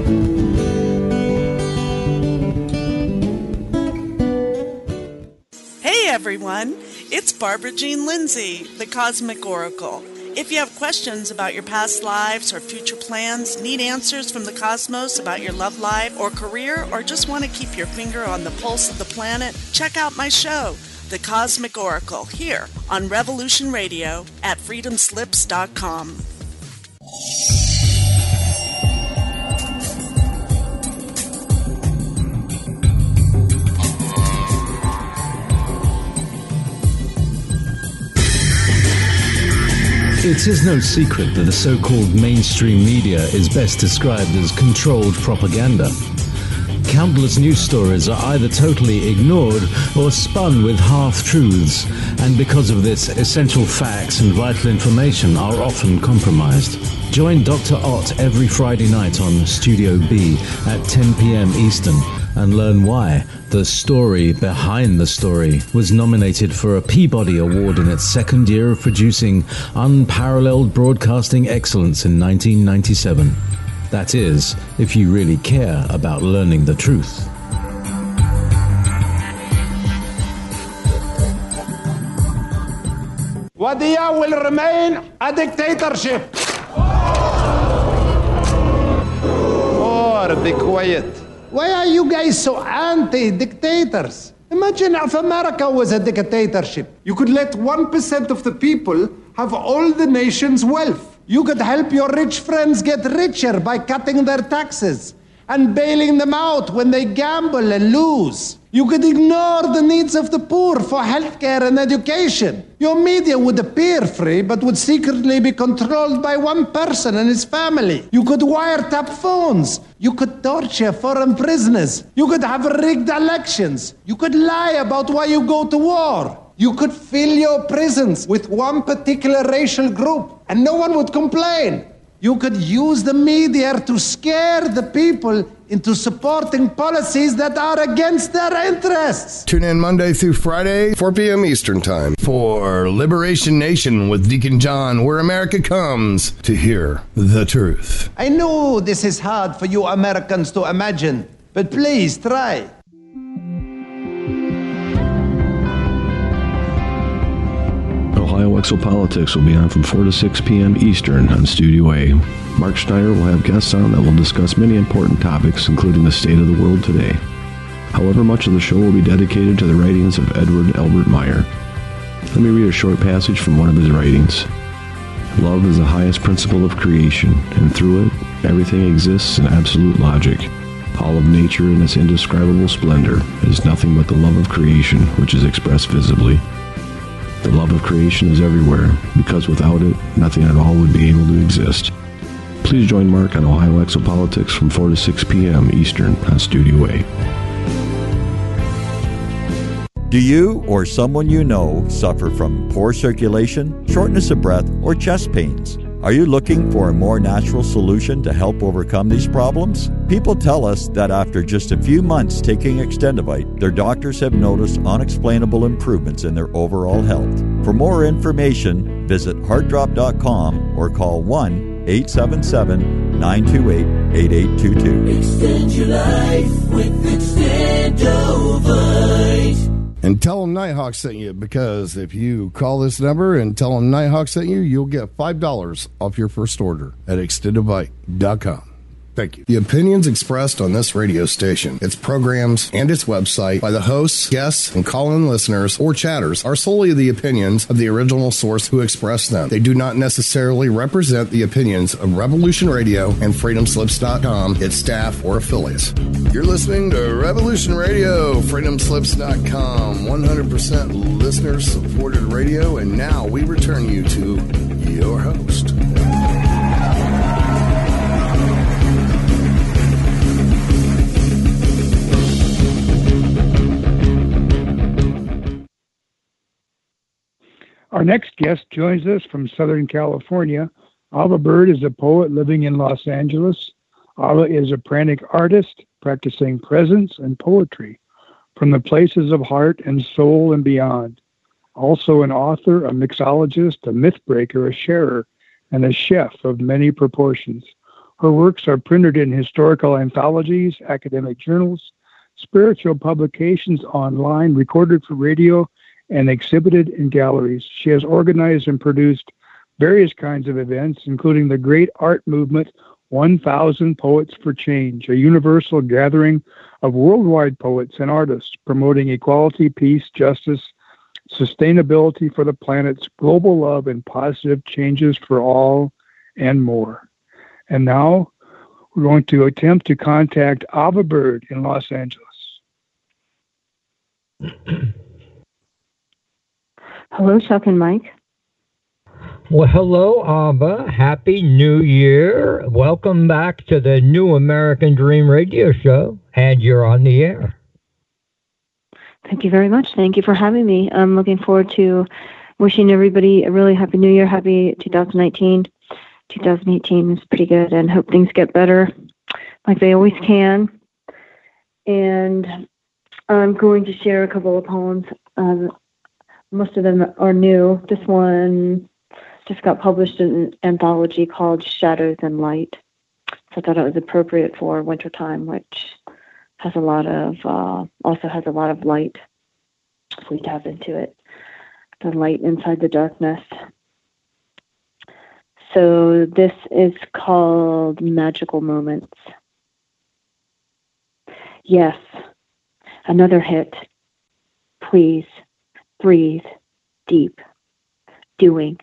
Hey everyone, it's Barbara Jean Lindsay, the Cosmic Oracle. If you have questions about your past lives or future plans, need answers from the cosmos about your love life or career, or just want to keep your finger on the pulse of the planet, check out my show, The Cosmic Oracle, here on Revolution Radio at freedom slips dot com. It is no secret that the so-called mainstream media is best described as controlled propaganda. Countless news stories are either totally ignored or spun with half-truths, and because of this, essential facts and vital information are often compromised. Join Doctor Ott every Friday night on Studio B at ten p.m. Eastern and learn why The Story Behind the Story was nominated for a Peabody Award in its second year of producing unparalleled broadcasting excellence in nineteen ninety-seven. That is, if you really care about learning the truth. Wadiya will remain a dictatorship. Oh, be quiet. Why are you guys so anti-dictators? Imagine if America was a dictatorship. You could let one percent of the people have all the nation's wealth. You could help your rich friends get richer by cutting their taxes and bailing them out when they gamble and lose. You could ignore the needs of the poor for healthcare and education. Your media would appear free, but would secretly be controlled by one person and his family. You could wiretap phones. You could torture foreign prisoners. You could have rigged elections. You could lie about why you go to war. You could fill your prisons with one particular racial group, and no one would complain. You could use the media to scare the people into supporting policies that are against their interests. Tune in Monday through Friday, four p.m. Eastern Time, for Liberation Nation with Deacon John, where America comes to hear the truth. I know this is hard for you Americans to imagine, but please try. Ohio Exopolitics will be on from four to six p.m. Eastern on Studio A. Mark Schneider will have guests on that will discuss many important topics, including the state of the world today. However, much of the show will be dedicated to the writings of Edward Albert Meyer. Let me read a short passage from one of his writings. Love is the highest principle of creation, and through it, everything exists in absolute logic. All of nature in its indescribable splendor is nothing but the love of creation, which is expressed visibly. The love of creation is everywhere, because without it, nothing at all would be able to exist. Please join Mark on Ohio Exopolitics from four to six p.m. Eastern on Studio A. Do you or someone you know suffer from poor circulation, shortness of breath, or chest pains? Are you looking for a more natural solution to help overcome these problems? People tell us that after just a few months taking Extendivite, their doctors have noticed unexplainable improvements in their overall health. For more information, visit heart drop dot com or call one eight seven seven, nine two eight, eight eight two two. Extend your life with Extendovite. And tell them Nighthawk sent you, because if you call this number and tell them Nighthawk sent you, you'll get five dollars off your first order at extendovite dot com. Thank you. The opinions expressed on this radio station, its programs, and its website by the hosts, guests, and call-in listeners or chatters are solely the opinions of the original source who expressed them. They do not necessarily represent the opinions of Revolution Radio and freedom slips dot com, its staff, or affiliates. You're listening to Revolution Radio, freedom slips dot com, one hundred percent listener-supported radio, and now we return you to your host. Our next guest joins us from Southern California. Ava Bird is a poet living in Los Angeles. Ava is a pranic artist practicing presence and poetry from the places of heart and soul and beyond. Also an author, a mixologist, a myth breaker, a sharer, and a chef of many proportions. Her works are printed in historical anthologies, academic journals, spiritual publications online, recorded for radio, and exhibited in galleries. She has organized and produced various kinds of events, including the Great Art Movement, one thousand Poets for Change, a universal gathering of worldwide poets and artists promoting equality, peace, justice, sustainability for the planet's global love, and positive changes for all, and more. And now we're going to attempt to contact Ava Bird in Los Angeles. Hello, Chuck and Mike. Well, hello, Ava. Happy New Year. Welcome back to the New American Dream radio show, and you're on the air. Thank you very much. Thank you for having me. I'm looking forward to wishing everybody a really happy New Year, happy two thousand nineteen. two thousand eighteen is pretty good, and hope things get better like they always can. And I'm going to share a couple of poems. Um, Most of them are new. This one just got published in an anthology called Shadows and Light. So I thought it was appropriate for wintertime, which has a lot of, uh, also has a lot of light. So we dive into it. The light inside the darkness. So this is called Magical Moments. Yes, another hit. Please. Breathe, deep, doing,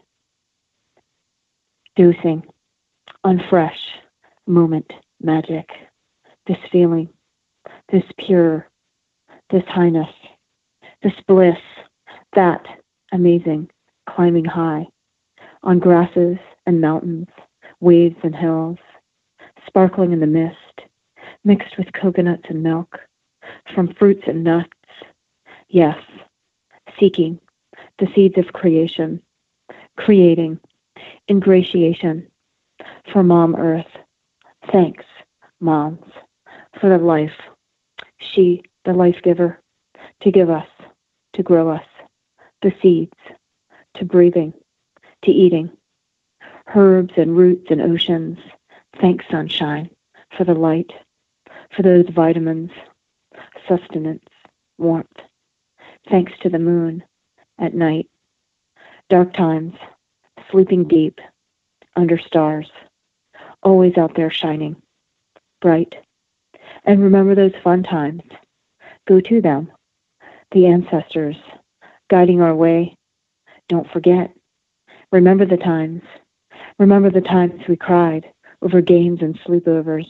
dosing, unfresh, moment, magic, this feeling, this pure, this highness, this bliss, that amazing, climbing high, on grasses and mountains, waves and hills, sparkling in the mist, mixed with coconuts and milk, from fruits and nuts, yes, seeking the seeds of creation, creating, ingratiation for Mom Earth. Thanks, moms, for the life, she, the life giver, to give us, to grow us, the seeds, to breathing, to eating, herbs and roots and oceans. Thanks, sunshine, for the light, for those vitamins, sustenance, warmth. Thanks to the moon at night, dark times, sleeping deep, under stars, always out there shining, bright. And remember those fun times. Go to them, the ancestors, guiding our way. Don't forget. Remember the times. Remember the times we cried over games and sleepovers,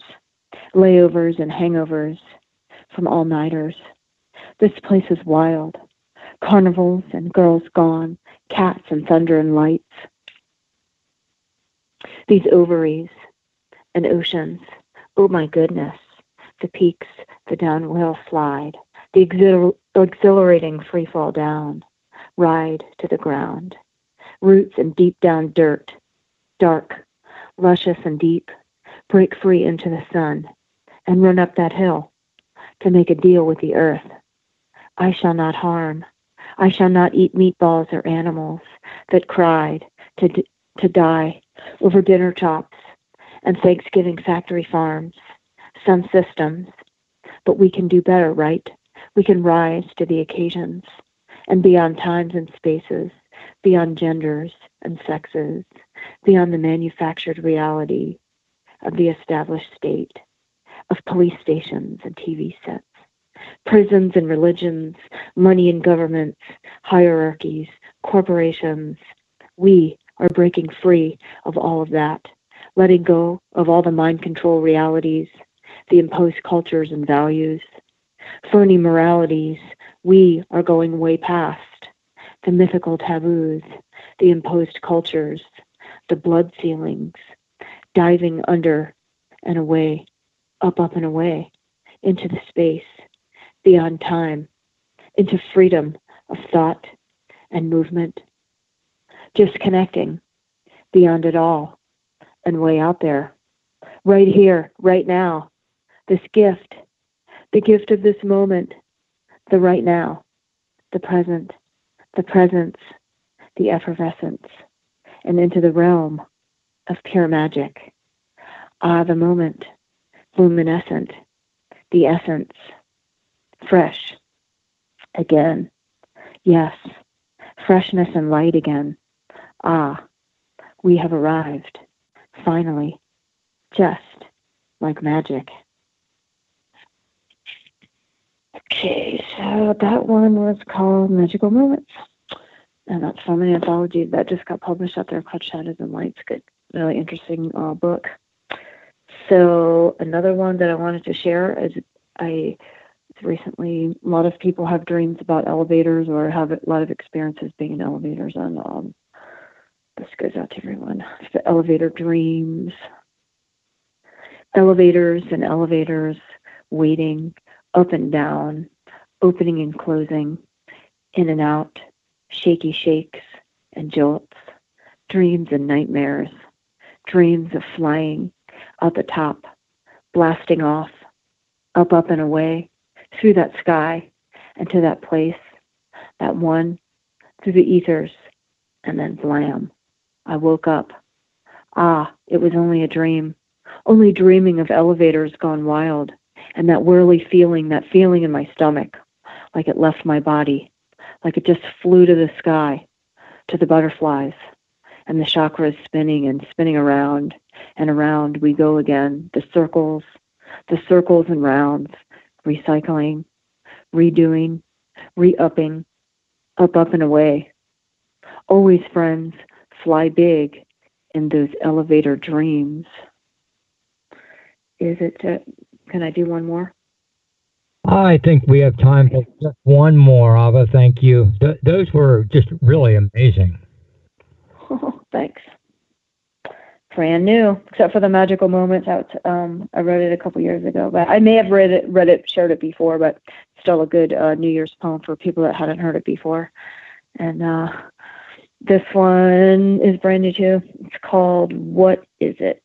layovers and hangovers from all-nighters. This place is wild, carnivals and girls gone, cats and thunder and lights. These ovaries and oceans, oh my goodness, the peaks, the downhill slide, the exhilar- exhilarating free fall down, ride to the ground, roots and deep down dirt, dark, luscious and deep, break free into the sun, and run up that hill to make a deal with the earth. I shall not harm. I shall not eat meatballs or animals that cried to d- to die over dinner chops and Thanksgiving factory farms, some systems. But we can do better, right? We can rise to the occasions and beyond times and spaces, beyond genders and sexes, beyond the manufactured reality of the established state, of police stations and T V sets, prisons and religions, money and governments, hierarchies, corporations. We are breaking free of all of that, letting go of all the mind control realities, the imposed cultures and values, phony moralities. We are going way past the mythical taboos, the imposed cultures, the blood ceilings, diving under and away, up, up and away, into the space, beyond time, into freedom of thought and movement, just connecting beyond it all and way out there, right here, right now, this gift, the gift of this moment, the right now, the present, the presence, the effervescence, and into the realm of pure magic. Ah, the moment, luminescent, the essence, fresh, again. Yes, freshness and light again. Ah, we have arrived, finally, just like magic. Okay, so that one was called Magical Moments. And that's from an anthology that just got published out there called Shadows and Lights. Good, really interesting uh, book. So another one that I wanted to share is I recently, a lot of people have dreams about elevators or have a lot of experiences being in elevators. And um, this goes out to everyone. It's the elevator dreams. Elevators and elevators waiting up and down, opening and closing, in and out, shaky shakes and jolts, dreams and nightmares, dreams of flying out the top, blasting off, up, up and away, through that sky and to that place, that one, through the ethers, and then blam, I woke up. Ah, it was only a dream, only dreaming of elevators gone wild, and that whirly feeling, that feeling in my stomach, like it left my body, like it just flew to the sky, to the butterflies, and the chakras spinning and spinning around, and around we go again, the circles, the circles and rounds, recycling, redoing, re-upping, up, up and away. Always, friends, fly big in those elevator dreams. Is it, uh, can I do one more? I think we have time for just one more, Ava. Thank you. Th- those were just really amazing. Oh, thanks. Brand new, except for the magical moments. Out, um, I wrote it a couple years ago, but I may have read it, read it, shared it before. But still a good uh, New Year's poem for people that hadn't heard it before. And uh, this one is brand new too. It's called "What Is It?"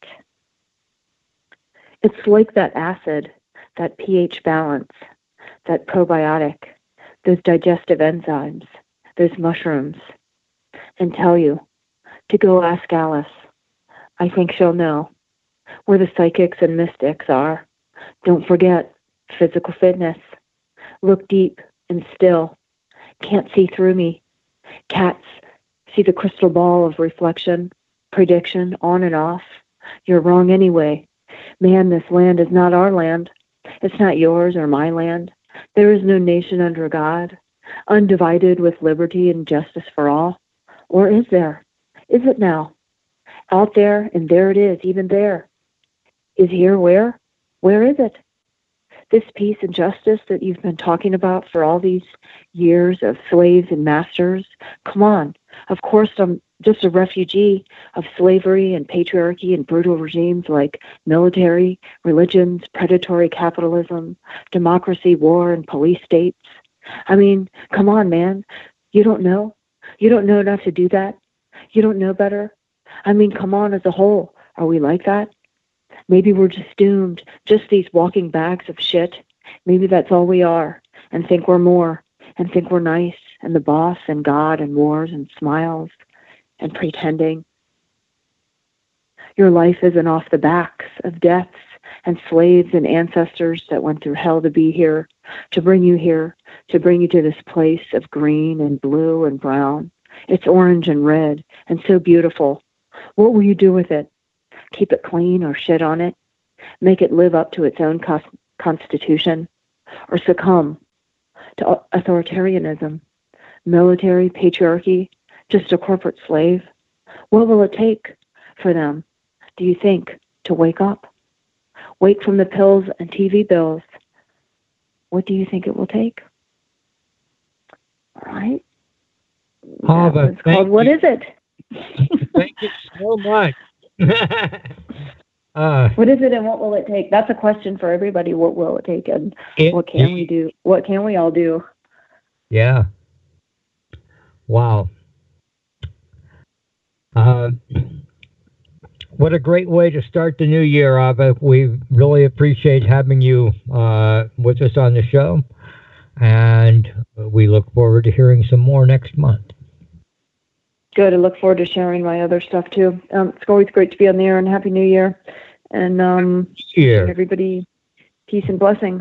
It's like that acid, that pH balance, that probiotic, those digestive enzymes, those mushrooms, and tell you to go ask Alice. I think she'll know where the psychics and mystics are. Don't forget physical fitness. Look deep and still. Can't see through me. Cats see the crystal ball of reflection, prediction, on and off. You're wrong anyway. Man, this land is not our land. It's not yours or my land. There is no nation under God, undivided with liberty and justice for all. Or is there? Is it now? Out there, and there it is, even there. Is here where? Where is it? this peace and justice that you've been talking about for all these years of slaves and masters. Come on. Of course, I'm just a refugee of slavery and patriarchy and brutal regimes like military, religions, predatory capitalism, democracy, war, and police states. I mean, come on, man. You don't know? You don't know enough to do that? You don't know better? I mean, come on, as a whole, are we like that? Maybe we're just doomed, just these walking bags of shit. Maybe that's all we are, and think we're more, and think we're nice, and the boss, and God, and wars, and smiles, and pretending. Your life isn't off the backs of deaths and slaves and ancestors that went through hell to be here, to bring you here, to bring you to this place of green and blue and brown. It's orange and red, and so beautiful. What will you do with it? Keep it clean or shit on it? Make it live up to its own cos- constitution? Or succumb to authoritarianism, military, patriarchy, just a corporate slave? What will it take for them, do you think, to wake up? Wake from the pills and T V bills. What do you think it will take? All right. Hava, it's called, what is it? Thank you so much. uh, what is it and what will it take? That's a question for everybody. What will it take and it, what can it, we do? What can we all do? Yeah. Wow. Uh, what a great way to start the new year, Ava. We really appreciate having you uh, with us on the show, and we look forward to hearing some more next month. Good. I look forward to sharing my other stuff too. Um, it's always great to be on the air, and Happy New Year. And um, yeah. everybody, peace and blessings.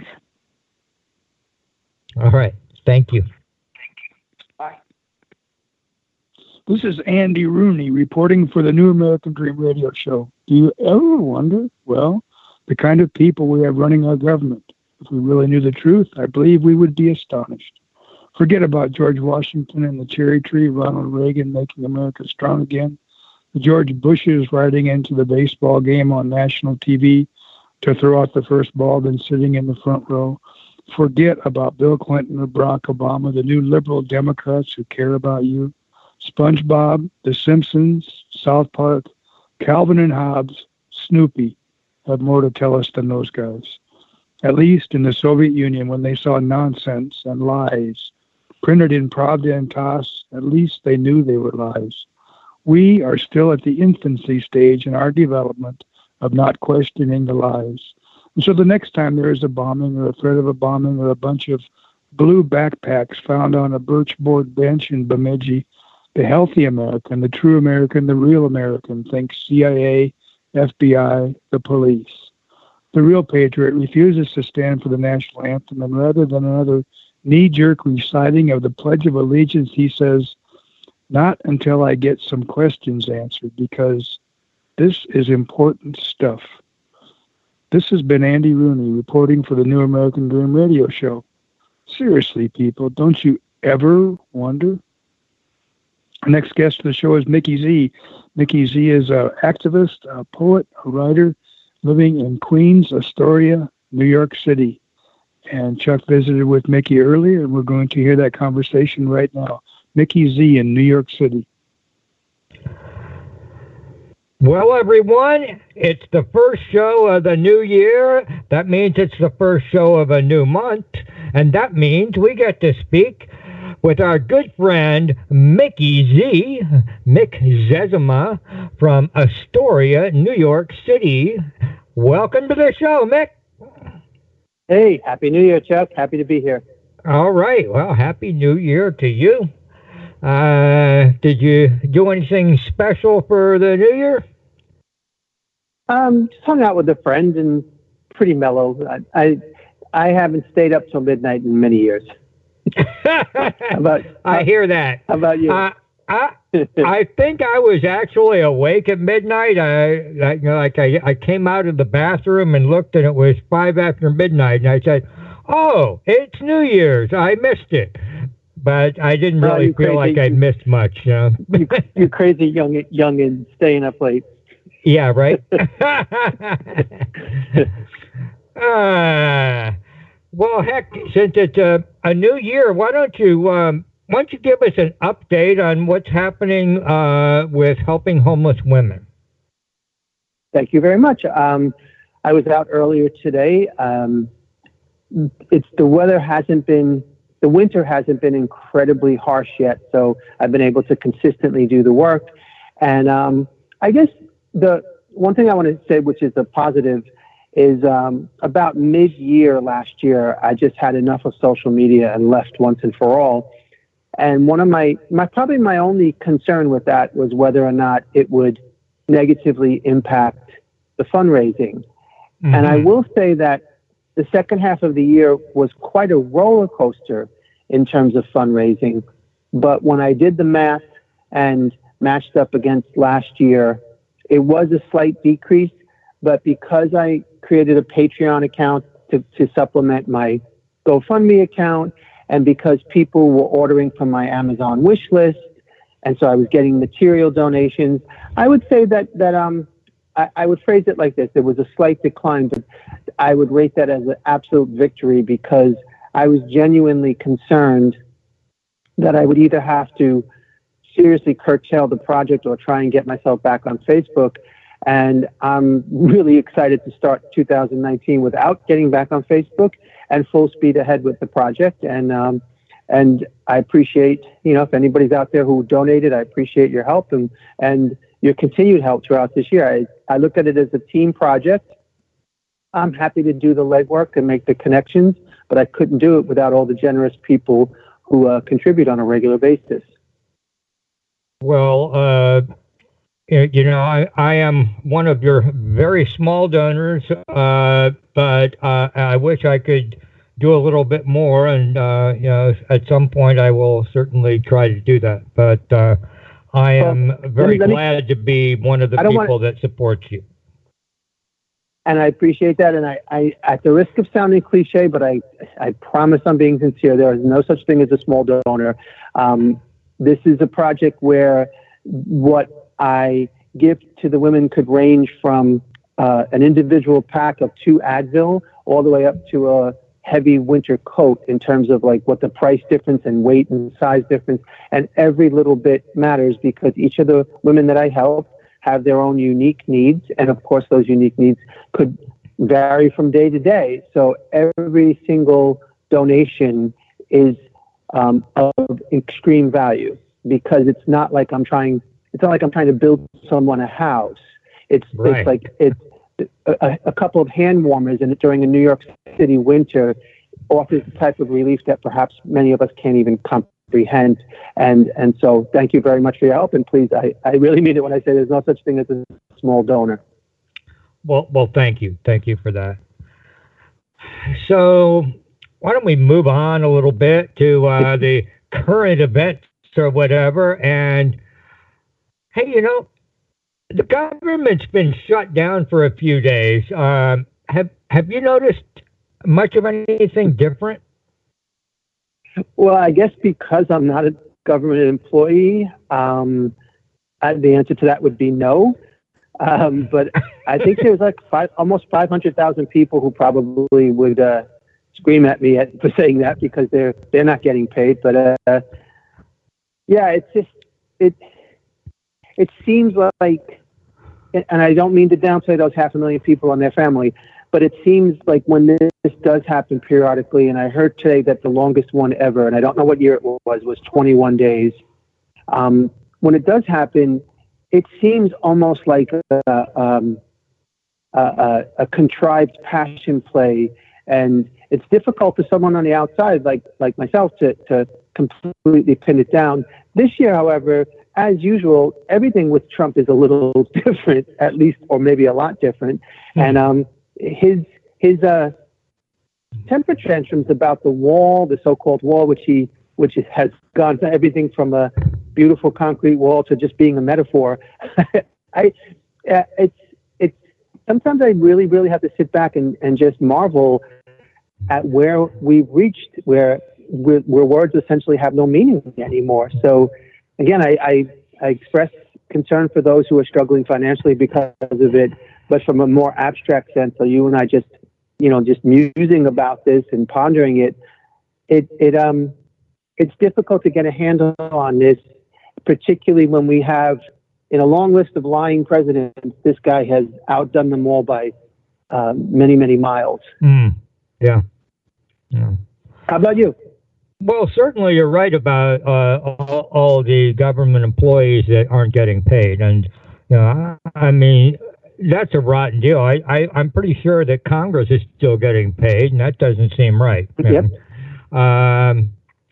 All right. Thank you. Bye. This is Andy Rooney reporting for the New American Dream radio show. Do you ever wonder, well, the kind of people we have running our government? If we really knew the truth, I believe we would be astonished. Forget about George Washington and the cherry tree, Ronald Reagan making America strong again, the George Bushes riding into the baseball game on national T V to throw out the first ball, then sitting in the front row. Forget about Bill Clinton or Barack Obama, the new liberal Democrats who care about you. SpongeBob, The Simpsons, South Park, Calvin and Hobbes, Snoopy have more to tell us than those guys. At least in the Soviet Union, when they saw nonsense and lies printed in Pravda and Tass, at least they knew they were lies. We are still at the infancy stage in our development of not questioning the lies. And so the next time there is a bombing or a threat of a bombing or a bunch of blue backpacks found on a birch board bench in Bemidji, the healthy American, the true American, the real American thinks C I A, F B I, the police. The real patriot refuses to stand for the national anthem, and rather than another knee-jerk reciting of the Pledge of Allegiance, he says, not until I get some questions answered, because this is important stuff. This has been Andy Rooney reporting for the New American Dream radio show. Seriously, people, don't you ever wonder? Our next guest of the show is Mickey Z. Mickey Z is an activist, a poet, a writer, living in Queens, Astoria, New York City. And Chuck visited with Mickey earlier, and we're going to hear that conversation right now. Mickey Z in New York City. Well, everyone, it's the first show of the new year. That means it's the first show of a new month. And that means we get to speak with our good friend Mickey Z, Mick Zezima, from Astoria, New York City. Welcome to the show, Mick. Hey, Happy New Year, Chuck. Happy to be here. All right. Well, Happy New Year to you. Uh, did you do anything special for the New Year? Um, just hung out with a friend and pretty mellow. I I, I haven't stayed up till midnight in many years. How about, I hear that. How about you? Uh, I I think I was actually awake at midnight. I, I you know, like I I came out of the bathroom and looked, and it was five after midnight, and I said, "Oh, it's New Year's. I missed it." But I didn't really oh, feel crazy. like I'd missed much. You know? you, you're crazy, young young and staying up late. Yeah, right. uh, Well, heck, since it's a, a new year, why don't you um, why don't you give us an update on what's happening uh, with helping homeless women? Thank you very much. Um, I was out earlier today. Um, it's the weather hasn't been the winter hasn't been incredibly harsh yet, so I've been able to consistently do the work. And um, I guess the one thing I want to say, which is a positive, is um, about mid-year last year, I just had enough of social media and left once and for all. And one of my, my probably my only concern with that was whether or not it would negatively impact the fundraising. Mm-hmm. And I will say that the second half of the year was quite a roller coaster in terms of fundraising. But when I did the math and matched up against last year, it was a slight decrease. But because I created a Patreon account to, to supplement my GoFundMe account, and because people were ordering from my Amazon wish list, and so I was getting material donations, I would say that that um I, I would phrase it like this: there was a slight decline, but I would rate that as an absolute victory because I was genuinely concerned that I would either have to seriously curtail the project or try and get myself back on Facebook. And I'm really excited to start two thousand nineteen without getting back on Facebook and full speed ahead with the project. And um, and I appreciate, you know, if anybody's out there who donated, I appreciate your help and, and your continued help throughout this year. I, I look at it as a team project. I'm happy to do the legwork and make the connections, but I couldn't do it without all the generous people who uh, contribute on a regular basis. Well, uh, you know, I, I am one of your very small donors, uh, but uh, I wish I could do a little bit more, and uh, you know, at some point I will certainly try to do that. But uh, I am well, very let me, glad let me, to be one of the people want, that supports you. And I appreciate that. And I, I, at the risk of sounding cliche, but I, I promise I'm being sincere. There is no such thing as a small donor. Um, this is a project where what I give to the women could range from uh, an individual pack of two Advil all the way up to a heavy winter coat in terms of like what the price difference and weight and size difference. And every little bit matters because each of the women that I help have their own unique needs. And of course, those unique needs could vary from day to day. So every single donation is um, of extreme value because it's not like I'm trying It's not like I'm trying to build someone a house. It's right. it's like it's a, a couple of hand warmers, and during a New York City winter, offers the type of relief that perhaps many of us can't even comprehend. And and so, thank you very much for your help. And please, I, I really mean it when I say there's no such thing as a small donor. Well, well, thank you, thank you for that. So, why don't we move on a little bit to uh, the current events or whatever, and hey, you know, the government's been shut down for a few days. Um, have Have you noticed much of anything different? Well, I guess because I'm not a government employee, um, I, the answer to that would be no. Um, but I think there's like five, almost five hundred thousand people who probably would uh, scream at me at, for saying that because they're they're not getting paid. But uh, yeah, it's just it. It seems like, and I don't mean to downplay those half a million people and their family, but it seems like when this does happen periodically, and I heard today that the longest one ever, and I don't know what year it was, was twenty-one days. Um, when it does happen, it seems almost like a, um, a, a, a contrived passion play, and it's difficult for someone on the outside, like like myself, to, to completely pin it down. This year, however, as usual, everything with Trump is a little different, at least, or maybe a lot different. Mm-hmm. And um, his his uh, temper tantrums about the wall, the so-called wall, which he which has gone to everything from a beautiful concrete wall to just being a metaphor. I uh, it's it's sometimes I really really have to sit back and, and just marvel at where we've reached, where where, where words essentially have no meaning anymore. So. Again, I, I, I express concern for those who are struggling financially because of it, but from a more abstract sense, so you and I just you know, just musing about this and pondering it, it, it, um, it's difficult to get a handle on this, particularly when we have, in a long list of lying presidents, this guy has outdone them all by uh, many, many miles. Mm. Yeah. Yeah. How about you? Well, certainly you're right about uh, all, all the government employees that aren't getting paid. And, you know, I, I mean, that's a rotten deal. I, I, I'm pretty sure that Congress is still getting paid, and that doesn't seem right. Yep. Um,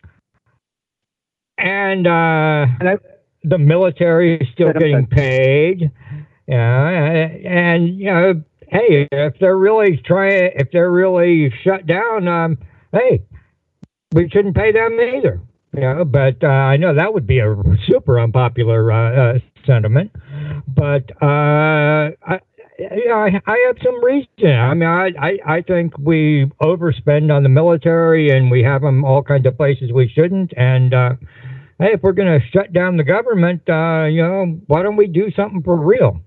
and, uh, and I, the military is still getting paid. Yeah, and, you know, hey, if they're really trying, if they're really shut down, um, hey, we shouldn't pay them either. You know, but uh, I know that would be a super unpopular uh, uh, sentiment. But uh, I, you know, I, I have some reason. I mean, I, I, I think we overspend on the military, and we have them all kinds of places we shouldn't. And uh, hey, if we're going to shut down the government, uh, you know, why don't we do something for real?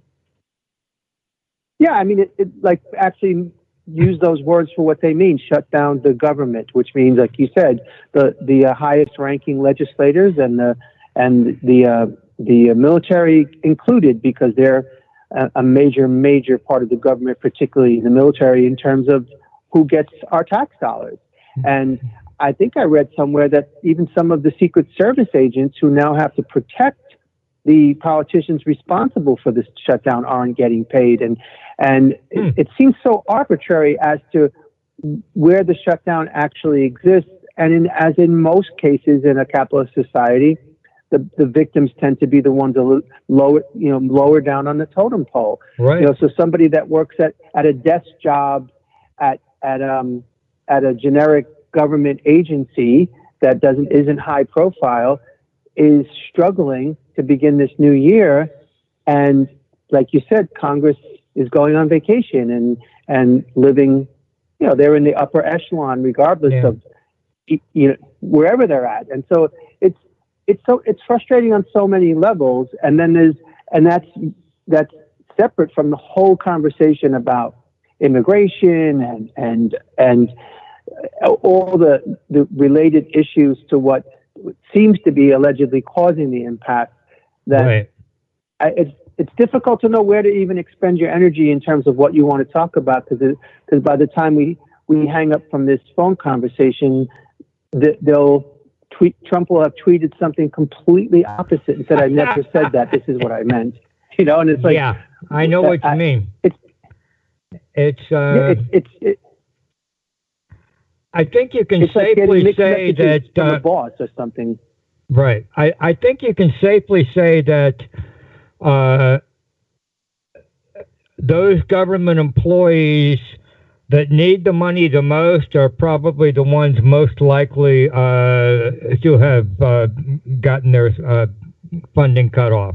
Yeah, I mean, it, it like actually use those words for what they mean. Shut down the government, which means, like you said, the the uh, highest-ranking legislators and the and the uh, the military included, because they're a, a major major part of the government, particularly the military, in terms of who gets our tax dollars. And I think I read somewhere that even some of the Secret Service agents who now have to protect the politicians responsible for this shutdown aren't getting paid. And and hmm. it, it seems so arbitrary as to where the shutdown actually exists. And in, as in most cases in a capitalist society, the, the victims tend to be the ones that lower, you know, lower down on the totem pole. Right. You know, so somebody that works at, at a desk job at at um at a generic government agency that doesn't isn't high profile is struggling to begin this new year. And like you said, Congress is going on vacation and, and living, you know, they're in the upper echelon regardless yeah. of, you know, wherever they're at. And so it's, it's so, it's frustrating on so many levels. And then there's, and that's, that's separate from the whole conversation about immigration and, and, and all the, the related issues to what seems to be allegedly causing the impact. That right. I, it's it's difficult to know where to even expend your energy in terms of what you want to talk about, because because by the time we, we hang up from this phone conversation, th- they'll tweet Trump will have tweeted something completely opposite and said, "I never said that. This is what I meant." You know, and it's like, yeah, I know what you I, mean. It's it's uh, it's it's. It, I think you can it's safely like say that from uh, a boss or something. Right. I, I think you can safely say that uh, those government employees that need the money the most are probably the ones most likely uh, to have uh, gotten their uh, funding cut off.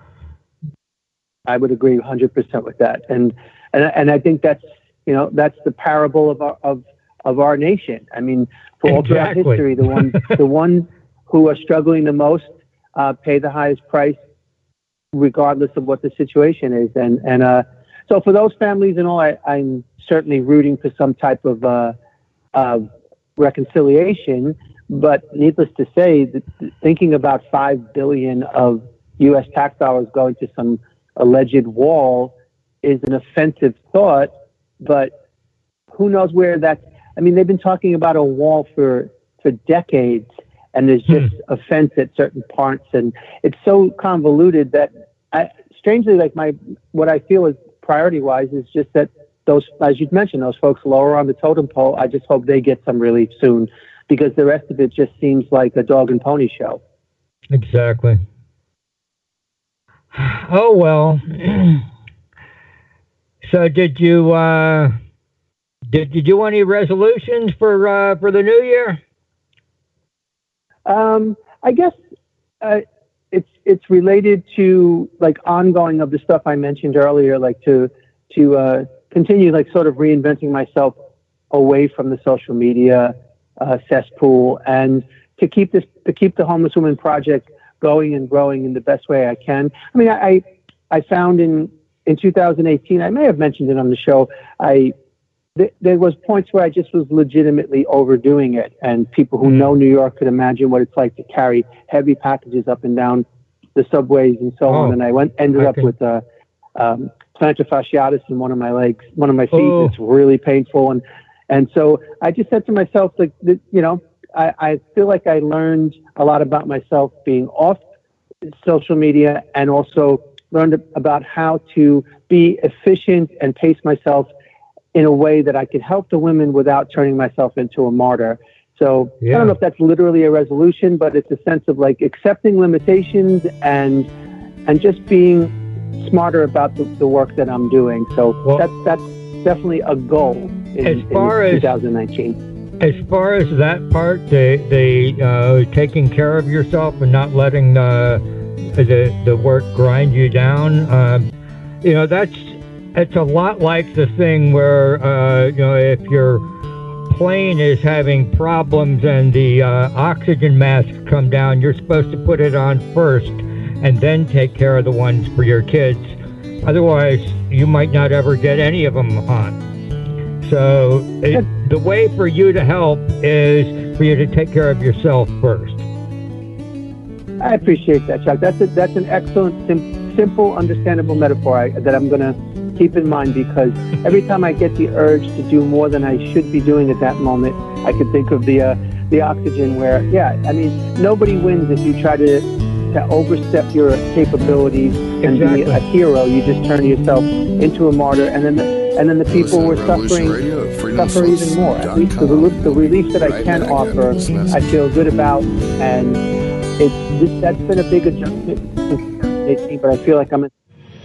I would agree one hundred percent with that, and and and I think that's you know that's the parable of our of of our nation. I mean, for all throughout Exactly. history, the ones the ones who are struggling the most uh, pay the highest price, regardless of what the situation is. And and uh, so for those families and all, I, I'm certainly rooting for some type of uh, uh, reconciliation. But needless to say, that thinking about five billion of U S tax dollars going to some alleged wall is an offensive thought. But who knows where that's. I mean, they've been talking about a wall for for decades. And there's just hmm. a fence at certain parts, and it's so convoluted that, I, strangely, like my what I feel is priority-wise is just that those, as you mentioned, those folks lower on the totem pole. I just hope they get some relief soon, because the rest of it just seems like a dog and pony show. Exactly. Oh well. So did you uh, did you do any resolutions for uh, for the new year? Um, I guess uh, it's it's related to like ongoing of the stuff I mentioned earlier, like to to uh, continue like sort of reinventing myself away from the social media uh, cesspool, and to keep this to keep the Homeless Women Project going and growing in the best way I can. I mean, I I found in in two thousand eighteen, I may have mentioned it on the show. I th- there was points where I just was legitimately overdoing it, and people who know New York could imagine what it's like to carry heavy packages up and down the subways and so oh, on. And I went ended I up can... with a um, plantar fasciitis in one of my legs, one of my feet. Oh. It's really painful, and and so I just said to myself, like, you know, I, I feel like I learned a lot about myself being off social media, and also learned about how to be efficient and pace myself in a way that I could help the women without turning myself into a martyr. So yeah. I don't know if that's literally a resolution, but it's a sense of like accepting limitations and and just being smarter about the, the work that I'm doing. So well, that's that's definitely a goal in, as far in as, twenty nineteen. As far as that part, the the uh, taking care of yourself and not letting the the the work grind you down, um, you know, that's it's a lot like the thing where uh, you know, if your plane is having problems and the uh, oxygen masks come down, you're supposed to put it on first and then take care of the ones for your kids. Otherwise, you might not ever get any of them on. So it, the way for you to help is for you to take care of yourself first. I appreciate that, Chuck. That's a, that's an excellent, sim- simple, understandable metaphor I, that I'm going to keep in mind, because every time I get the urge to do more than I should be doing at that moment, I can think of the uh, the oxygen where, yeah, I mean, nobody wins if you try to, to overstep your capabilities and exactly. be a hero. You just turn yourself into a martyr, and then the, and then the people who are suffering suffer even more. At least the, the relief that I can offer, I feel good about, and it's that's been a big adjustment since twenty eighteen, but I feel like I'm in.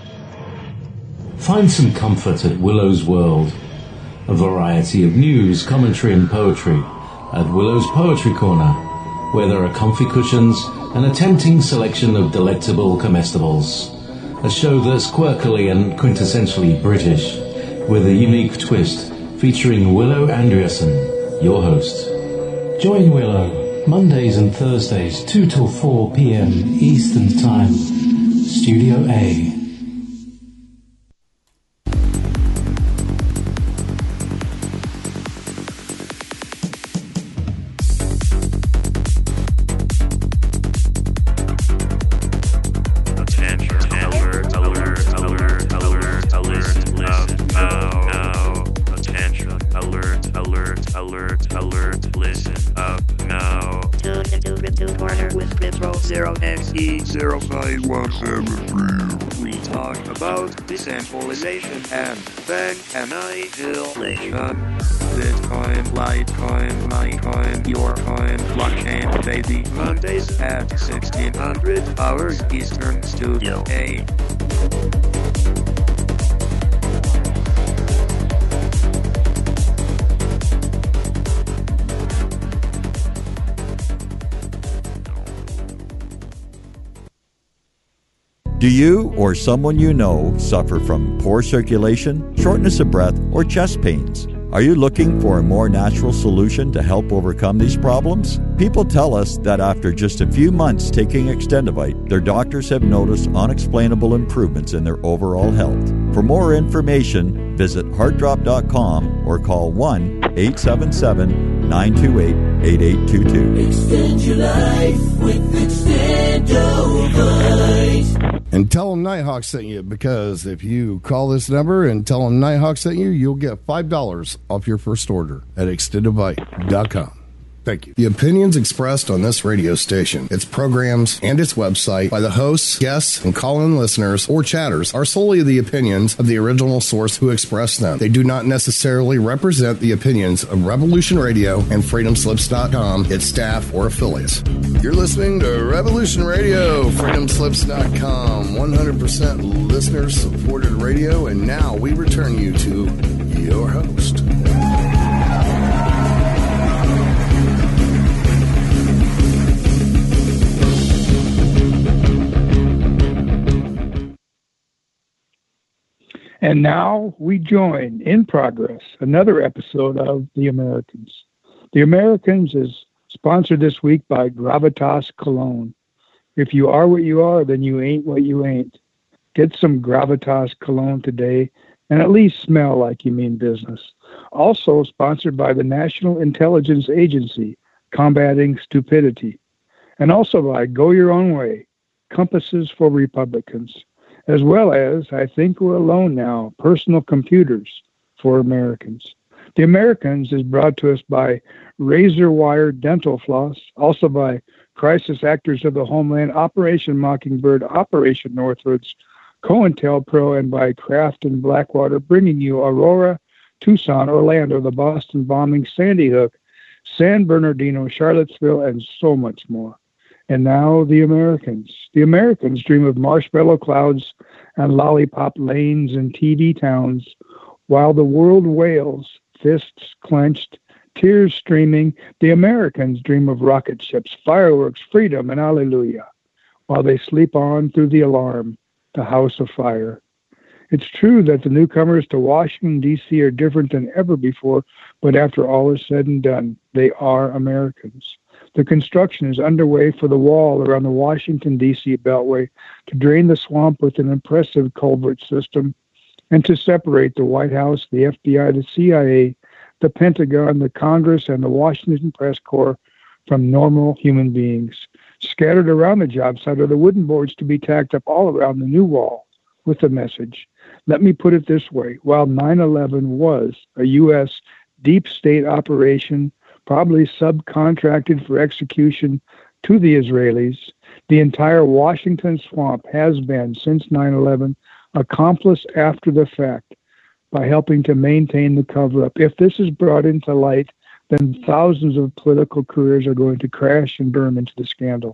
Find some comfort at Willow's World, a variety of news, commentary and poetry at Willow's Poetry Corner, where there are comfy cushions and a tempting selection of delectable comestibles. A show that's quirkily and quintessentially British, with a unique twist featuring Willow Andreasen, your host. Join Willow, Mondays and Thursdays, two till four p.m. Eastern Time, Studio A. We talk about decentralization and bank annihilation. Bitcoin, Litecoin, MyCoin, your coin, blockchain, baby. Mondays at sixteen hundred hours Eastern, Studio A. Do you or someone you know suffer from poor circulation, shortness of breath, or chest pains? Are you looking for a more natural solution to help overcome these problems? People tell us that after just a few months taking Extendivite, their doctors have noticed unexplainable improvements in their overall health. For more information, visit heart drop dot com or call one eight seven seven, nine two eight, eight eight two two. Extend your life with Extendivite. And tell them Nighthawk sent you, because if you call this number and tell them Nighthawk sent you, you'll get five dollars off your first order at extendivite dot com. Thank you. The opinions expressed on this radio station, its programs, and its website by the hosts, guests, and call-in listeners or chatters are solely the opinions of the original source who expressed them. They do not necessarily represent the opinions of Revolution Radio and freedom slips dot com, its staff, or affiliates. You're listening to Revolution Radio, freedom slips dot com, one hundred percent listener-supported radio, and now we return you to your host. And now we join, in progress, another episode of The Americans. The Americans is sponsored this week by Gravitas Cologne. If you are what you are, then you ain't what you ain't. Get some Gravitas Cologne today and at least smell like you mean business. Also sponsored by the National Intelligence Agency, Combating Stupidity, and also by Go Your Own Way, Compasses for Republicans, as well as I Think We're Alone Now, Personal Computers for Americans. The Americans is brought to us by Razor Wire Dental Floss, also by Crisis Actors of the Homeland, Operation Mockingbird, Operation Northwoods, COINTELPRO, and by Kraft and Blackwater, bringing you Aurora, Tucson, Orlando, the Boston bombing, Sandy Hook, San Bernardino, Charlottesville, and so much more. And now the Americans. The Americans dream of marshmallow clouds and lollipop lanes and T V towns, while the world wails, fists clenched, tears streaming. The Americans dream of rocket ships, fireworks, freedom, and hallelujah, while they sleep on through the alarm, the house of fire. It's true that the newcomers to Washington, D C are different than ever before, but after all is said and done, they are Americans. The construction is underway for the wall around the Washington, D C beltway to drain the swamp with an impressive culvert system and to separate the White House, the F B I, the C I A, the Pentagon, the Congress, and the Washington Press Corps from normal human beings. Scattered around the job site are the wooden boards to be tacked up all around the new wall with the message. Let me put it this way. While nine eleven was a U S deep state operation, probably subcontracted for execution to the Israelis, the entire Washington swamp has been, since nine eleven, accomplice after the fact by helping to maintain the cover-up. If this is brought into light, then thousands of political careers are going to crash and burn into the scandal.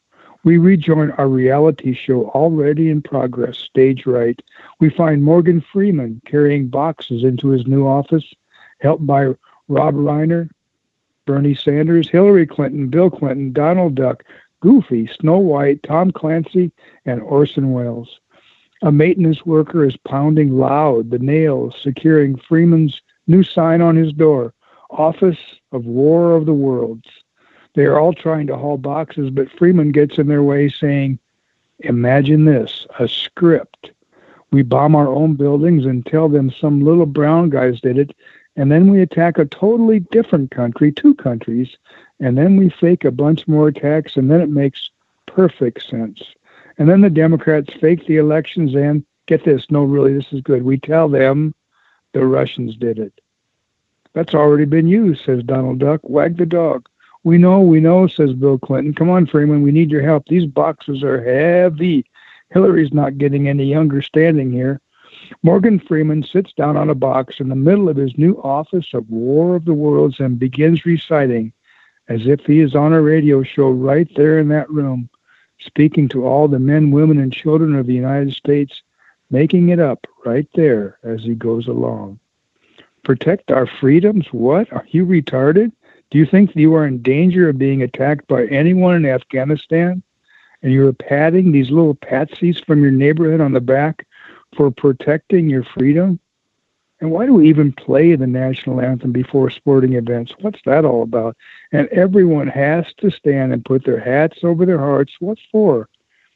We rejoin our reality show already in progress, stage right. We find Morgan Freeman carrying boxes into his new office, helped by Rob Reiner, Bernie Sanders, Hillary Clinton, Bill Clinton, Donald Duck, Goofy, Snow White, Tom Clancy, and Orson Welles. A maintenance worker is pounding loud the nails, securing Freeman's new sign on his door, Office of War of the Worlds. They are all trying to haul boxes, but Freeman gets in their way saying, imagine this, a script. We bomb our own buildings and tell them some little brown guys did it, and then we attack a totally different country, two countries, and then we fake a bunch more attacks, and then it makes perfect sense. And then the Democrats fake the elections and, get this, no, really, this is good. We tell them the Russians did it. That's already been used, says Donald Duck. Wag the dog. We know, we know, says Bill Clinton. Come on, Freeman, we need your help. These boxes are heavy. Hillary's not getting any younger standing here. Morgan Freeman sits down on a box in the middle of his new Office of War of the Worlds and begins reciting, as if he is on a radio show right there in that room, speaking to all the men, women, and children of the United States, making it up right there as he goes along. Protect our freedoms? What? Are you retarded? Do you think that you are in danger of being attacked by anyone in Afghanistan? And you're patting these little patsies from your neighborhood on the back for protecting your freedom? And why do we even play the national anthem before sporting events? What's that all about? And everyone has to stand and put their hats over their hearts. What for?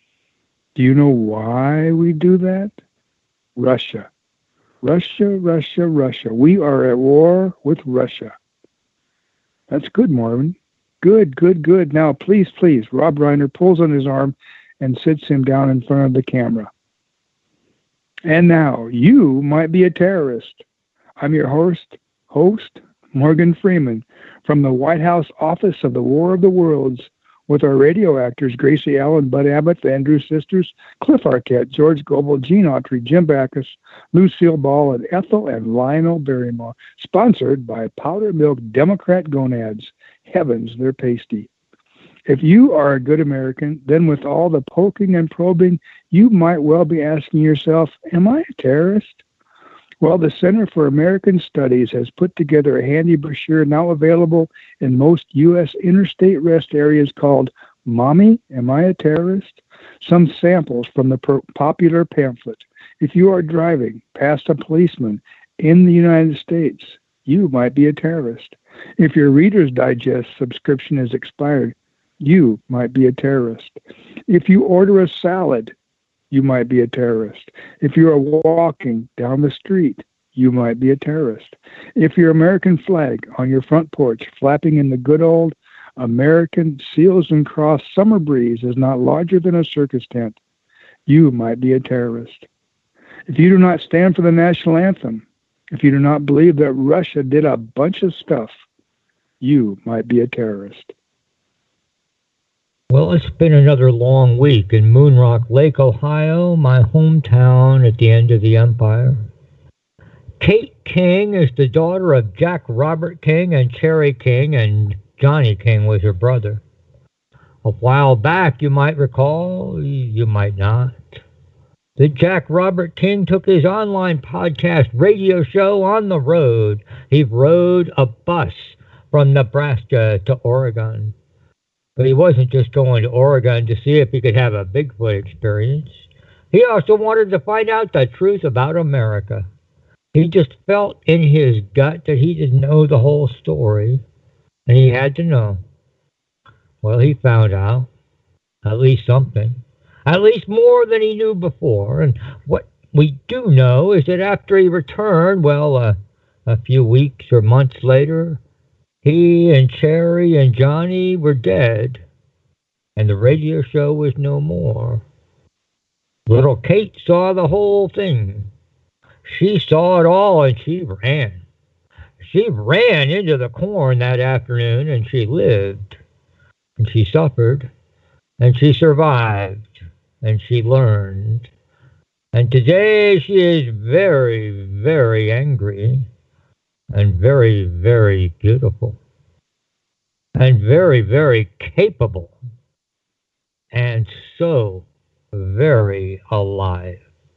Do you know why we do that? Russia. Russia, Russia, Russia. We are at war with Russia. That's good, Marvin. Good, good, good. Now, please, please, Rob Reiner pulls on his arm and sits him down in front of the camera. And now, you might be a terrorist. I'm your host, host, Morgan Freeman, from the White House Office of the War of the Worlds, with our radio actors Gracie Allen, Bud Abbott, the Andrews Sisters, Cliff Arquette, George Goebel, Gene Autry, Jim Backus, Lucille Ball, and Ethel and Lionel Barrymore. Sponsored by Powder Milk Democrat Gonads. Heavens, they're pasty. If you are a good American, then with all the poking and probing, you might well be asking yourself, am I a terrorist? Well, the Center for American Studies has put together a handy brochure now available in most U S interstate rest areas called Mommy, Am I a Terrorist? Some samples from the per- popular pamphlet. If you are driving past a policeman in the United States, you might be a terrorist. If your Reader's Digest subscription is expired, you might be a terrorist. If you order a salad you might be a terrorist. If you are walking down the street, you might be a terrorist. If your American flag on your front porch flapping in the good old American Seals and Cross summer breeze is not larger than a circus tent, you might be a terrorist. If you do not stand for the national anthem, if you do not believe that Russia did a bunch of stuff, you might be a terrorist. Well, it's been another long week in Moonrock Lake, Ohio, my hometown at the end of the empire. Kate King is the daughter of Jack Robert King and Cherry King, and Johnny King was her brother. A while back, you might recall, you might not, that Jack Robert King took his online podcast radio show on the road. He rode a bus from Nebraska to Oregon. But he wasn't just going to Oregon to see if he could have a Bigfoot experience. He also wanted to find out the truth about America. He just felt in his gut that he didn't know the whole story, and he had to know. Well, he found out at least something, at least more than he knew before. And what we do know is that after he returned, well, uh, a few weeks or months later, he and Cherry and Johnny were dead, and the radio show was no more. Little Kate saw the whole thing. She saw it all, and she ran. She ran into the corn that afternoon, and she lived, and she suffered, and she survived, and she learned. And today she is very, very angry, and very, very beautiful, and very, very capable, and so very alive.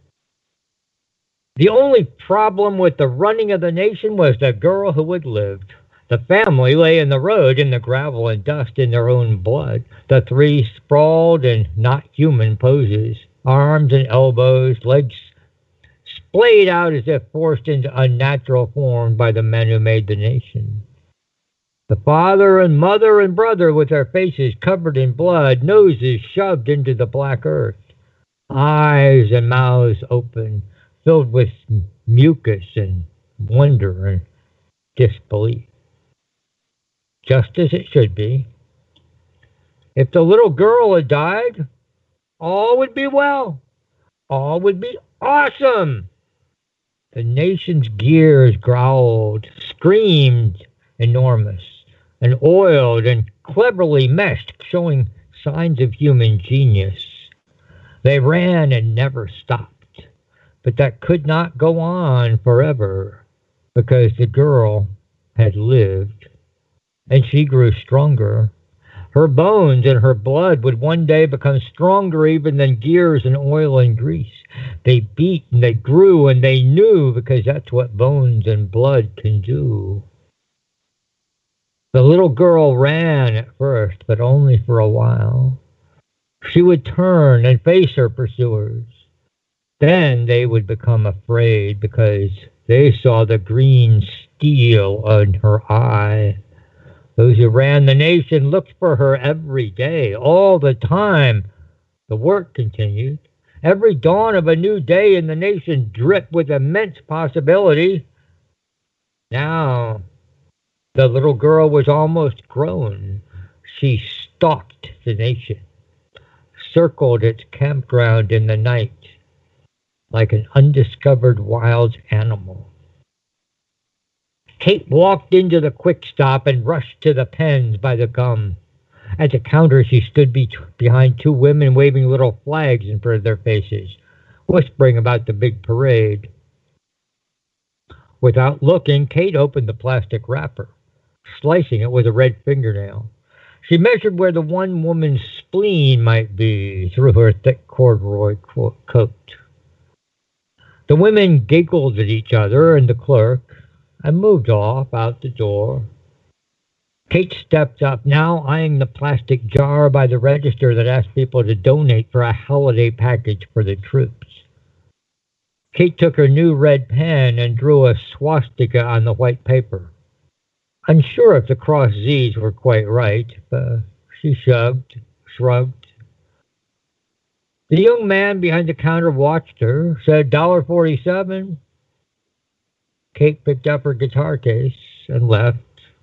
The only problem with the running of the nation was the girl who had lived. The family lay in the road in the gravel and dust in their own blood. The three sprawled in not human poses, arms and elbows, legs splayed out as if forced into unnatural form by the men who made the nation. The father and mother and brother with their faces covered in blood, noses shoved into the black earth, eyes and mouths open, filled with mucus and wonder and disbelief. Just as it should be. If the little girl had died, all would be well. All would be awesome. The nation's gears growled, screamed enormous, and oiled and cleverly meshed, showing signs of human genius. They ran and never stopped. But that could not go on forever, because the girl had lived, and she grew stronger. Her bones and her blood would one day become stronger even than gears and oil and grease. They beat and they grew and they knew, because that's what bones and blood can do. The little girl ran at first, but only for a while. She would turn and face her pursuers. Then they would become afraid, because they saw the green steel in her eye. Those who ran the nation looked for her every day, all the time. The work continued. Every dawn of a new day in the nation dripped with immense possibility. Now, the little girl was almost grown. She stalked the nation, circled its campground in the night, like an undiscovered wild animal. Kate walked into the quick stop and rushed to the pens by the gum. At the counter, she stood be- behind two women waving little flags in front of their faces, whispering about the big parade. Without looking, Kate opened the plastic wrapper, slicing it with a red fingernail. She measured where the one woman's spleen might be through her thick corduroy co- coat. The women giggled at each other and the clerk and moved off out the door. Kate stepped up, now eyeing the plastic jar by the register that asked people to donate for a holiday package for the troops. Kate took her new red pen and drew a swastika on the white paper. Unsure if the cross Z's were quite right, uh, she shrugged, shrugged. The young man behind the counter watched her, said one dollar forty-seven. Kate picked up her guitar case and left.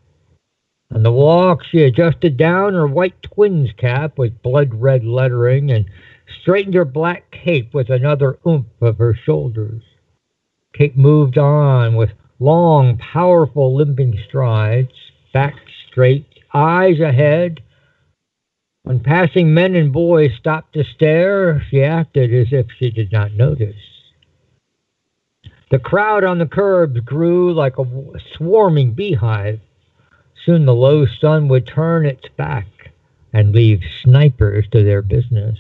On the walk, she adjusted down her white twins cap with blood-red lettering and straightened her black cape with another oomph of her shoulders. Kate moved on with long, powerful, limping strides, back straight, eyes ahead. When passing men and boys stopped to stare, she acted as if she did not notice. The crowd on the curbs grew like a swarming beehive. Soon the low sun would turn its back and leave snipers to their business.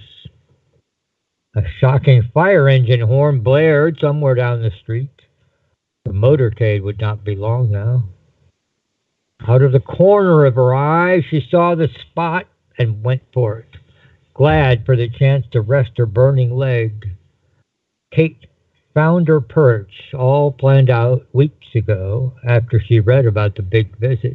A shocking fire engine horn blared somewhere down the street. The motorcade would not be long now. Out of the corner of her eye, she saw the spot and went for it, glad for the chance to rest her burning leg. Kate found her perch, all planned out weeks ago after she read about the big visit.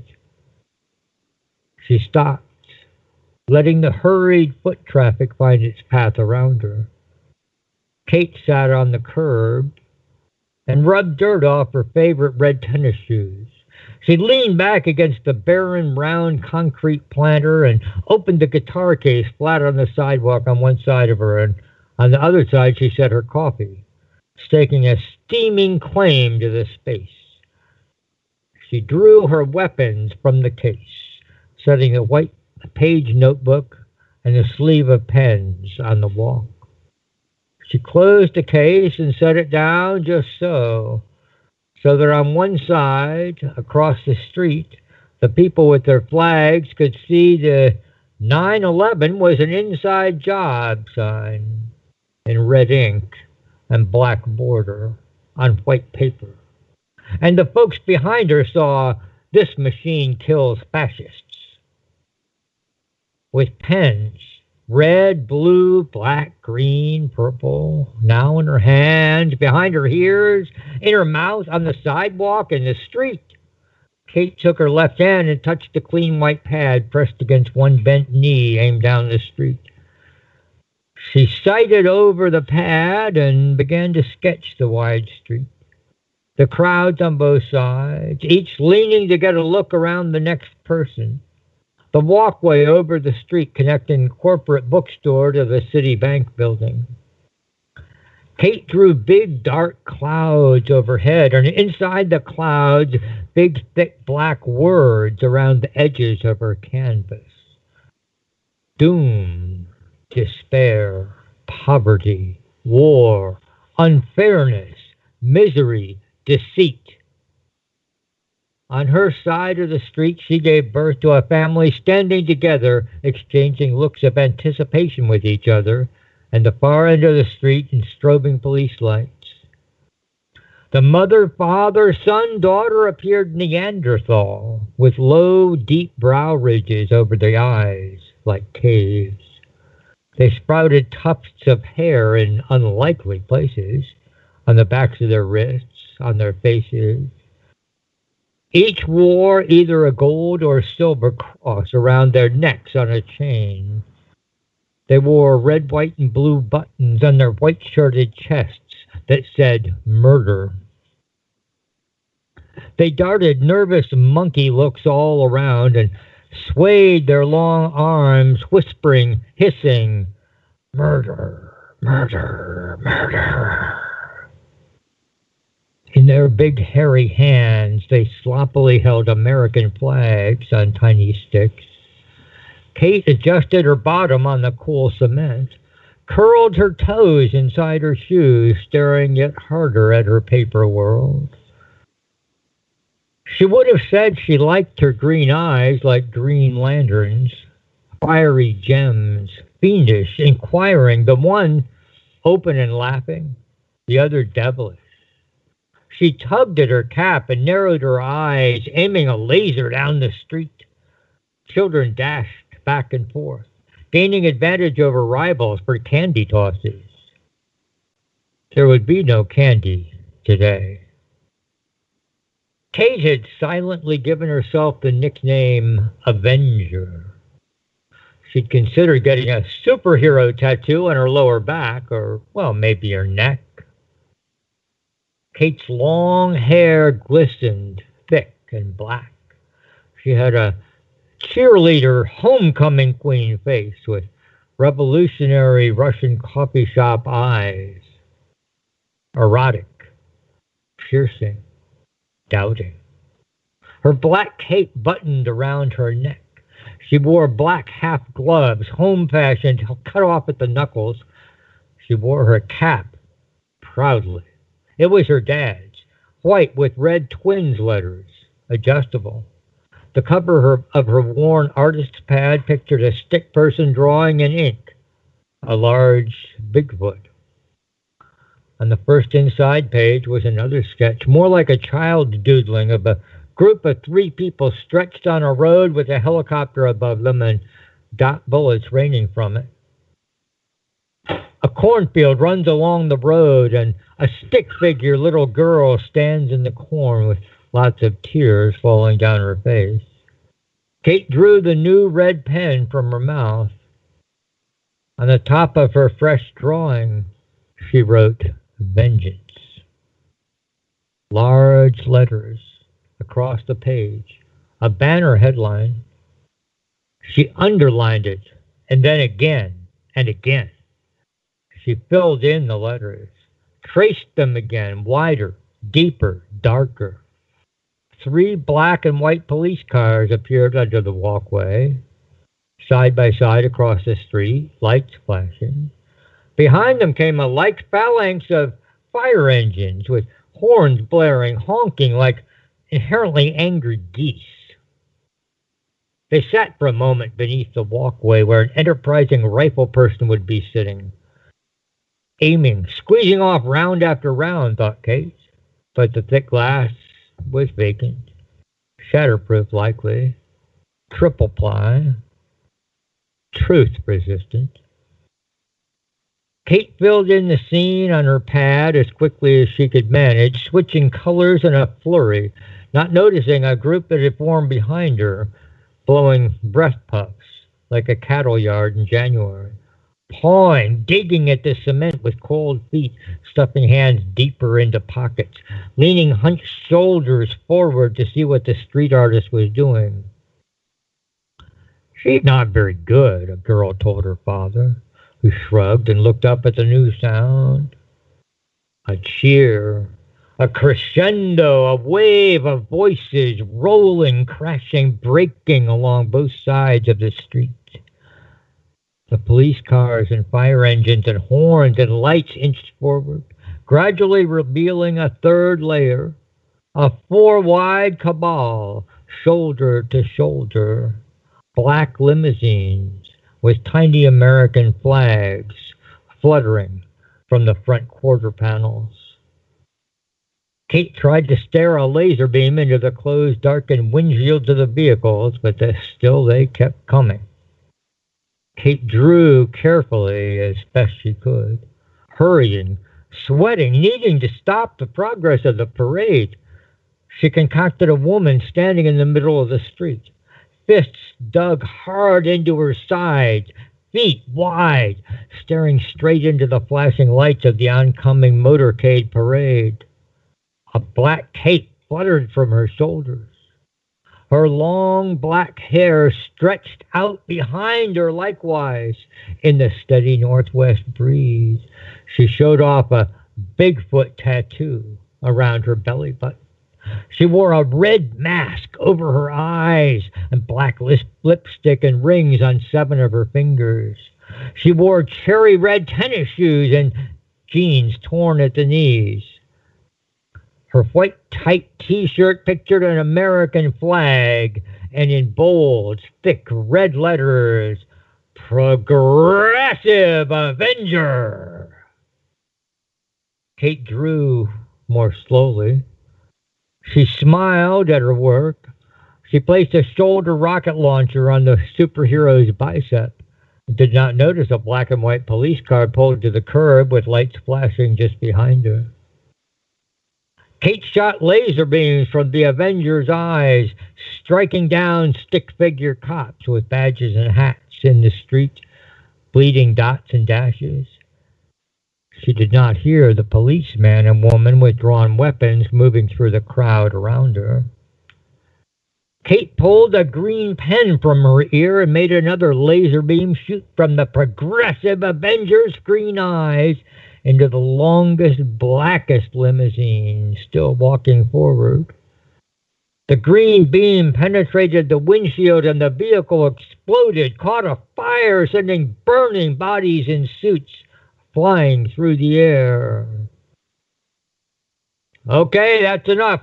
She stopped, letting the hurried foot traffic find its path around her. Kate sat on the curb and rubbed dirt off her favorite red tennis shoes. She leaned back against the barren, round concrete planter and opened the guitar case flat on the sidewalk on one side of her, and on the other side she set her coffee, staking a steaming claim to the space. She drew her weapons from the case, setting a white page notebook and a sleeve of pens on the wall. She closed the case and set it down just so, so that on one side, across the street, the people with their flags could see the nine eleven was an inside job sign in red ink and black border on white paper. And the folks behind her saw, "This machine kills fascists," with pens, red, blue, black, green, purple, now in her hands, behind her ears, in her mouth, on the sidewalk, in the street. Kate took her left hand and touched the clean white pad pressed against one bent knee aimed down the street. She sighted over the pad and began to sketch the wide street. The crowds on both sides, each leaning to get a look around the next person. The walkway over the street connecting the corporate bookstore to the City Bank building. Kate drew big dark clouds overhead, and inside the clouds, big thick black words around the edges of her canvas. Doom, despair, poverty, war, unfairness, misery, deceit. On her side of the street, she gave birth to a family standing together, exchanging looks of anticipation with each other, and the far end of the street in strobing police lights. The mother, father, son, daughter appeared Neanderthal, with low, deep brow ridges over the eyes, like caves. They sprouted tufts of hair in unlikely places, on the backs of their wrists, on their faces. Each wore either a gold or silver cross around their necks on a chain. They wore red, white, and blue buttons on their white-shirted chests that said murder. They darted nervous monkey looks all around and swayed their long arms, whispering, hissing, murder, murder, murder. In their big hairy hands, they sloppily held American flags on tiny sticks. Kate adjusted her bottom on the cool cement, curled her toes inside her shoes, staring yet harder at her paper world. She would have said she liked her green eyes like green lanterns, fiery gems, fiendish, inquiring, the one open and laughing, the other devilish. She tugged at her cap and narrowed her eyes, aiming a laser down the street. Children dashed back and forth, gaining advantage over rivals for candy tosses. There would be no candy today. Kate had silently given herself the nickname Avenger. She'd considered getting a superhero tattoo on her lower back, or, well, maybe her neck. Kate's long hair glistened, thick and black. She had a cheerleader homecoming queen face with revolutionary Russian coffee shop eyes. Erotic, piercing, doubting. Her black cape buttoned around her neck. She wore black half gloves, home-fashioned, cut off at the knuckles. She wore her cap proudly. It was her dad's, white with red twins letters, adjustable. The cover of her, of her worn artist's pad pictured a stick person drawing in ink, a large Bigfoot. On the first inside page was another sketch, more like a child doodling, of a group of three people stretched on a road with a helicopter above them and dot bullets raining from it. A cornfield runs along the road, and a stick figure little girl stands in the corn with lots of tears falling down her face. Kate drew the new red pen from her mouth. On the top of her fresh drawing, she wrote, "Vengeance." Large letters across the page, a banner headline. She underlined it, and then again and again. She filled in the letters, traced them again, wider, deeper, darker. Three black and white police cars appeared under the walkway, side by side across the street, lights flashing. Behind them came a like phalanx of fire engines with horns blaring, honking like inherently angry geese. They sat for a moment beneath the walkway where an enterprising rifle person would be sitting, aiming, squeezing off round after round, thought Kate. But the thick glass was vacant, shatterproof likely, triple ply, truth resistant. Kate filled in the scene on her pad as quickly as she could manage, switching colors in a flurry, not noticing a group that had formed behind her, blowing breath puffs like a cattle yard in January, pawing, digging at the cement with cold feet, stuffing hands deeper into pockets, leaning hunched shoulders forward to see what the street artist was doing. "She's not very good," a girl told her father, who shrugged and looked up at the new sound. A cheer, a crescendo, a wave of voices rolling, crashing, breaking along both sides of the street. The police cars and fire engines and horns and lights inched forward, gradually revealing a third layer, a four-wide cabal, shoulder to shoulder, black limousines with tiny American flags fluttering from the front quarter panels. Kate tried to stare a laser beam into the closed, darkened windshields of the vehicles, but they, still they kept coming. Kate drew carefully as best she could, hurrying, sweating, needing to stop the progress of the parade. She concocted a woman standing in the middle of the street, fists dug hard into her sides, feet wide, staring straight into the flashing lights of the oncoming motorcade parade. A black cape fluttered from her shoulders. Her long black hair stretched out behind her likewise in the steady northwest breeze. She showed off a Bigfoot tattoo around her belly button. She wore a red mask over her eyes and black lipstick and rings on seven of her fingers. She wore cherry red tennis shoes and jeans torn at the knees. Her white tight t-shirt pictured an American flag, and in bold, thick red letters, "Progressive Avenger." Kate drew more slowly. She smiled at her work. She placed a shoulder rocket launcher on the superhero's bicep and did not notice a black and white police car pulled to the curb with lights flashing just behind her. Kate shot laser beams from the Avengers' eyes, striking down stick-figure cops with badges and hats in the street, bleeding dots and dashes. She did not hear the policeman and woman with drawn weapons moving through the crowd around her. Kate pulled a green pen from her ear and made another laser beam shoot from the progressive Avengers' green eyes into the longest, blackest limousine, still walking forward. The green beam penetrated the windshield and the vehicle exploded, caught a fire, sending burning bodies in suits flying through the air. Okay, that's enough.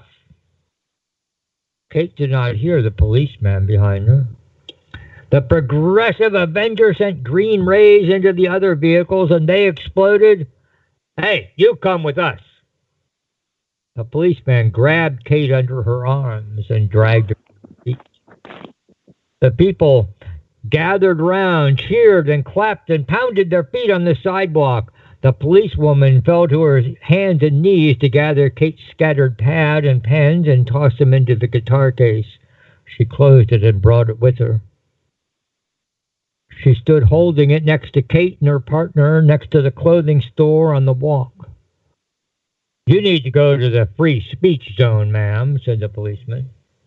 Kate did not hear the policeman behind her. The progressive Avenger sent green rays into the other vehicles and they exploded. Hey, you come with us. The policeman grabbed Kate under her arms and dragged her to her feet. The people gathered round, cheered and clapped and pounded their feet on the sidewalk. The policewoman fell to her hands and knees to gather Kate's scattered pad and pens and toss them into the guitar case. She closed it and brought it with her. She stood holding it next to Kate and her partner next to the clothing store on the walk. You need to go to the free speech zone, ma'am, said the policeman.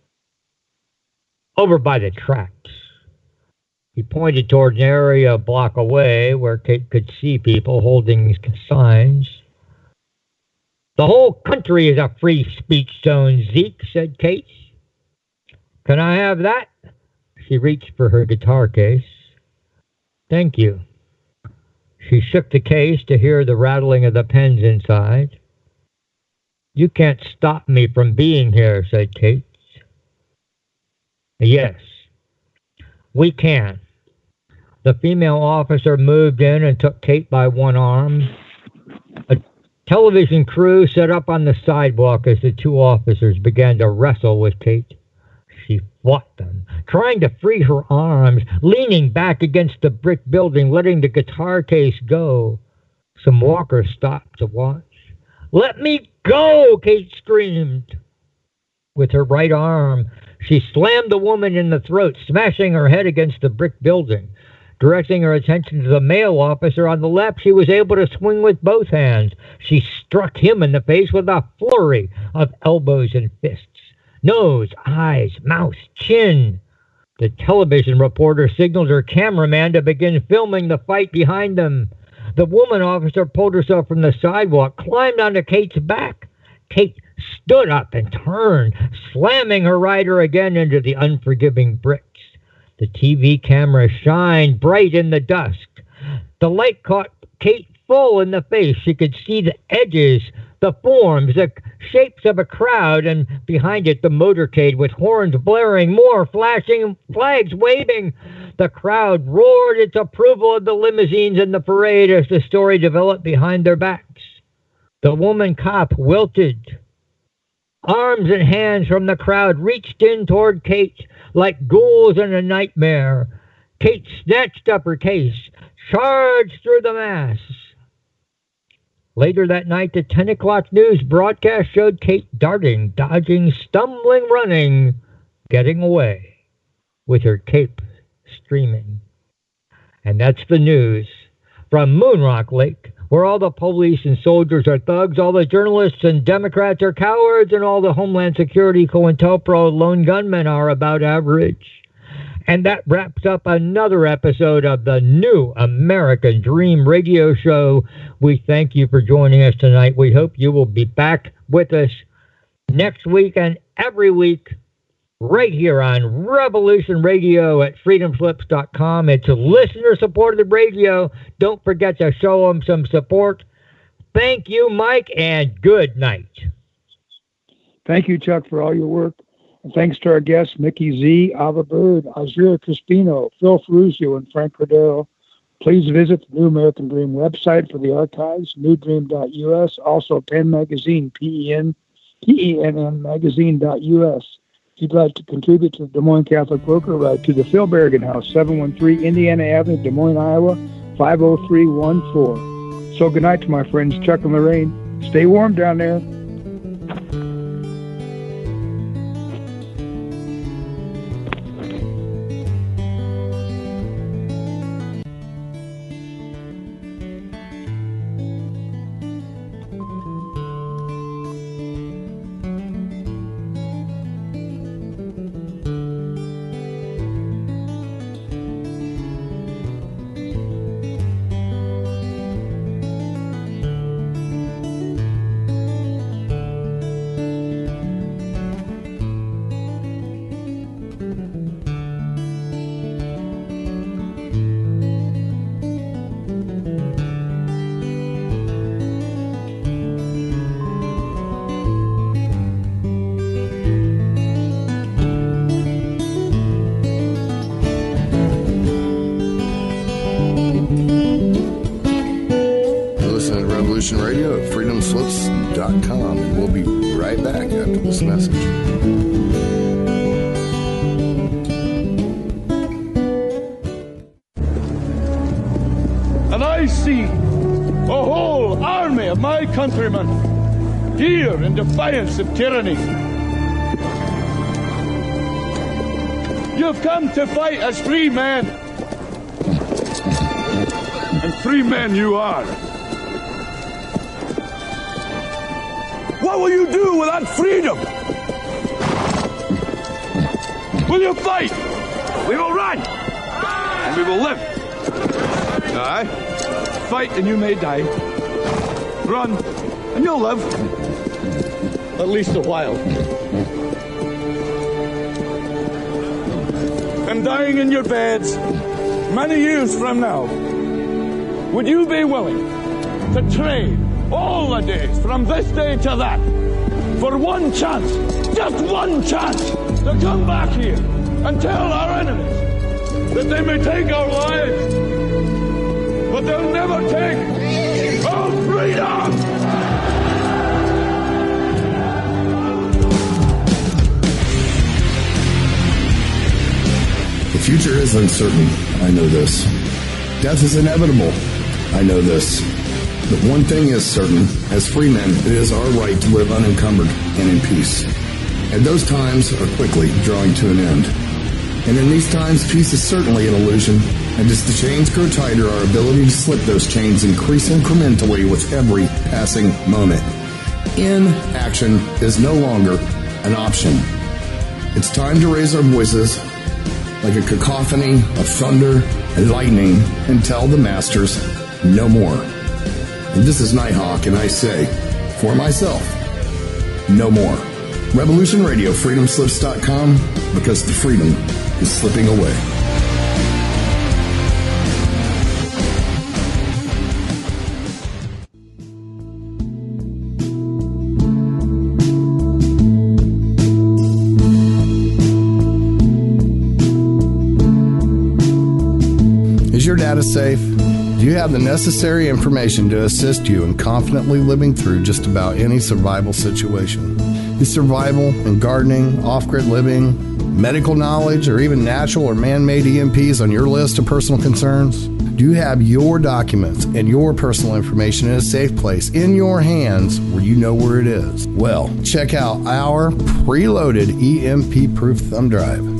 Over by the tracks. He pointed toward an area a block away where Kate could see people holding signs. The whole country is a free speech zone, Zeke, said Kate. Can I have that? She reached for her guitar case. Thank you. She shook the case to hear the rattling of the pens inside. You can't stop me from being here, said Kate. Yes, we can. The female officer moved in and took Kate by one arm. A television crew set up on the sidewalk as the two officers began to wrestle with Kate. She fought them, trying to free her arms, leaning back against the brick building, letting the guitar case go. Some walkers stopped to watch. Let me go, Kate screamed. With her right arm, she slammed the woman in the throat, smashing her head against the brick building. Directing her attention to the male officer on the left, she was able to swing with both hands. She struck him in the face with a flurry of elbows and fists. Nose, eyes, mouth, chin. The television reporter signaled her cameraman to begin filming the fight behind them. The woman officer pulled herself from the sidewalk, climbed onto Kate's back. Kate stood up and turned, slamming her rider again into the unforgiving bricks. The T V camera shined bright in the dusk. The light caught Kate full in the face. She could see the edges, the forms, the shapes of a crowd, and behind it the motorcade with horns blaring, more flashing, flags waving. The crowd roared its approval of the limousines and the parade as the story developed behind their backs. The woman cop wilted. Arms and hands from the crowd reached in toward Kate like ghouls in a nightmare. Kate snatched up her case, charged through the mass. Later that night, the ten o'clock news broadcast showed Kate darting, dodging, stumbling, running, getting away, with her cape streaming. And that's the news from Moonrock Lake, where all the police and soldiers are thugs, all the journalists and Democrats are cowards, and all the Homeland Security COINTELPRO lone gunmen are about average. And that wraps up another episode of the New American Dream radio show. We thank you for joining us tonight. We hope you will be back with us next week and every week right here on Revolution Radio at freedom slips dot com. It's a listener-supported radio. Don't forget to show them some support. Thank you, Mike, and good night. Thank you, Chuck, for all your work. And thanks to our guests, Mickey Z, Ava Bird, Azura Crispino, Phil Ferruzio, and Frank Cordero. Please visit the New American Dream website for the archives, new dream dot U S, also Penn Magazine, P E N, P E N N magazine dot U S. If you'd like to contribute to the Des Moines Catholic Worker, write to the Phil Berrigan House, seven one three Indiana Avenue, Des Moines, Iowa, five oh three one four. So good night to my friends Chuck and Lorraine. Stay warm down there. Revolution Radio at freedom slips dot com. And we'll be right back after this message. And I see a whole army of my countrymen here in defiance of tyranny. You've come to fight as free men. And free men you are. What will you do without freedom? Will you fight? We will run. And we will live. Aye. Fight and you may die. Run and you'll live. At least a while. And dying in your beds many years from now, would you be willing to trade all the days from this day to that for one chance, just one chance, to come back here and tell our enemies that they may take our lives, but they'll never take our freedom? The future is uncertain. I know this. Death is inevitable. I know this. But one thing is certain. As free men, it is our right to live unencumbered and in peace. And those times are quickly drawing to an end. And in these times, peace is certainly an illusion. And as the chains grow tighter, our ability to slip those chains increase incrementally with every passing moment. Inaction is no longer an option. It's time to raise our voices like a cacophony of thunder and lightning and tell the masters no more. And this is Nighthawk, and I say, for myself, no more. Revolution Radio, freedom slips dot com, because the freedom is slipping away. Is your data safe? Do you have the necessary information to assist you in confidently living through just about any survival situation? Is survival and gardening, off-grid living, medical knowledge, or even natural or man-made E M Ps on your list of personal concerns? Do you have your documents and your personal information in a safe place in your hands where you know where it is? Well, check out our preloaded E M P-proof thumb drive.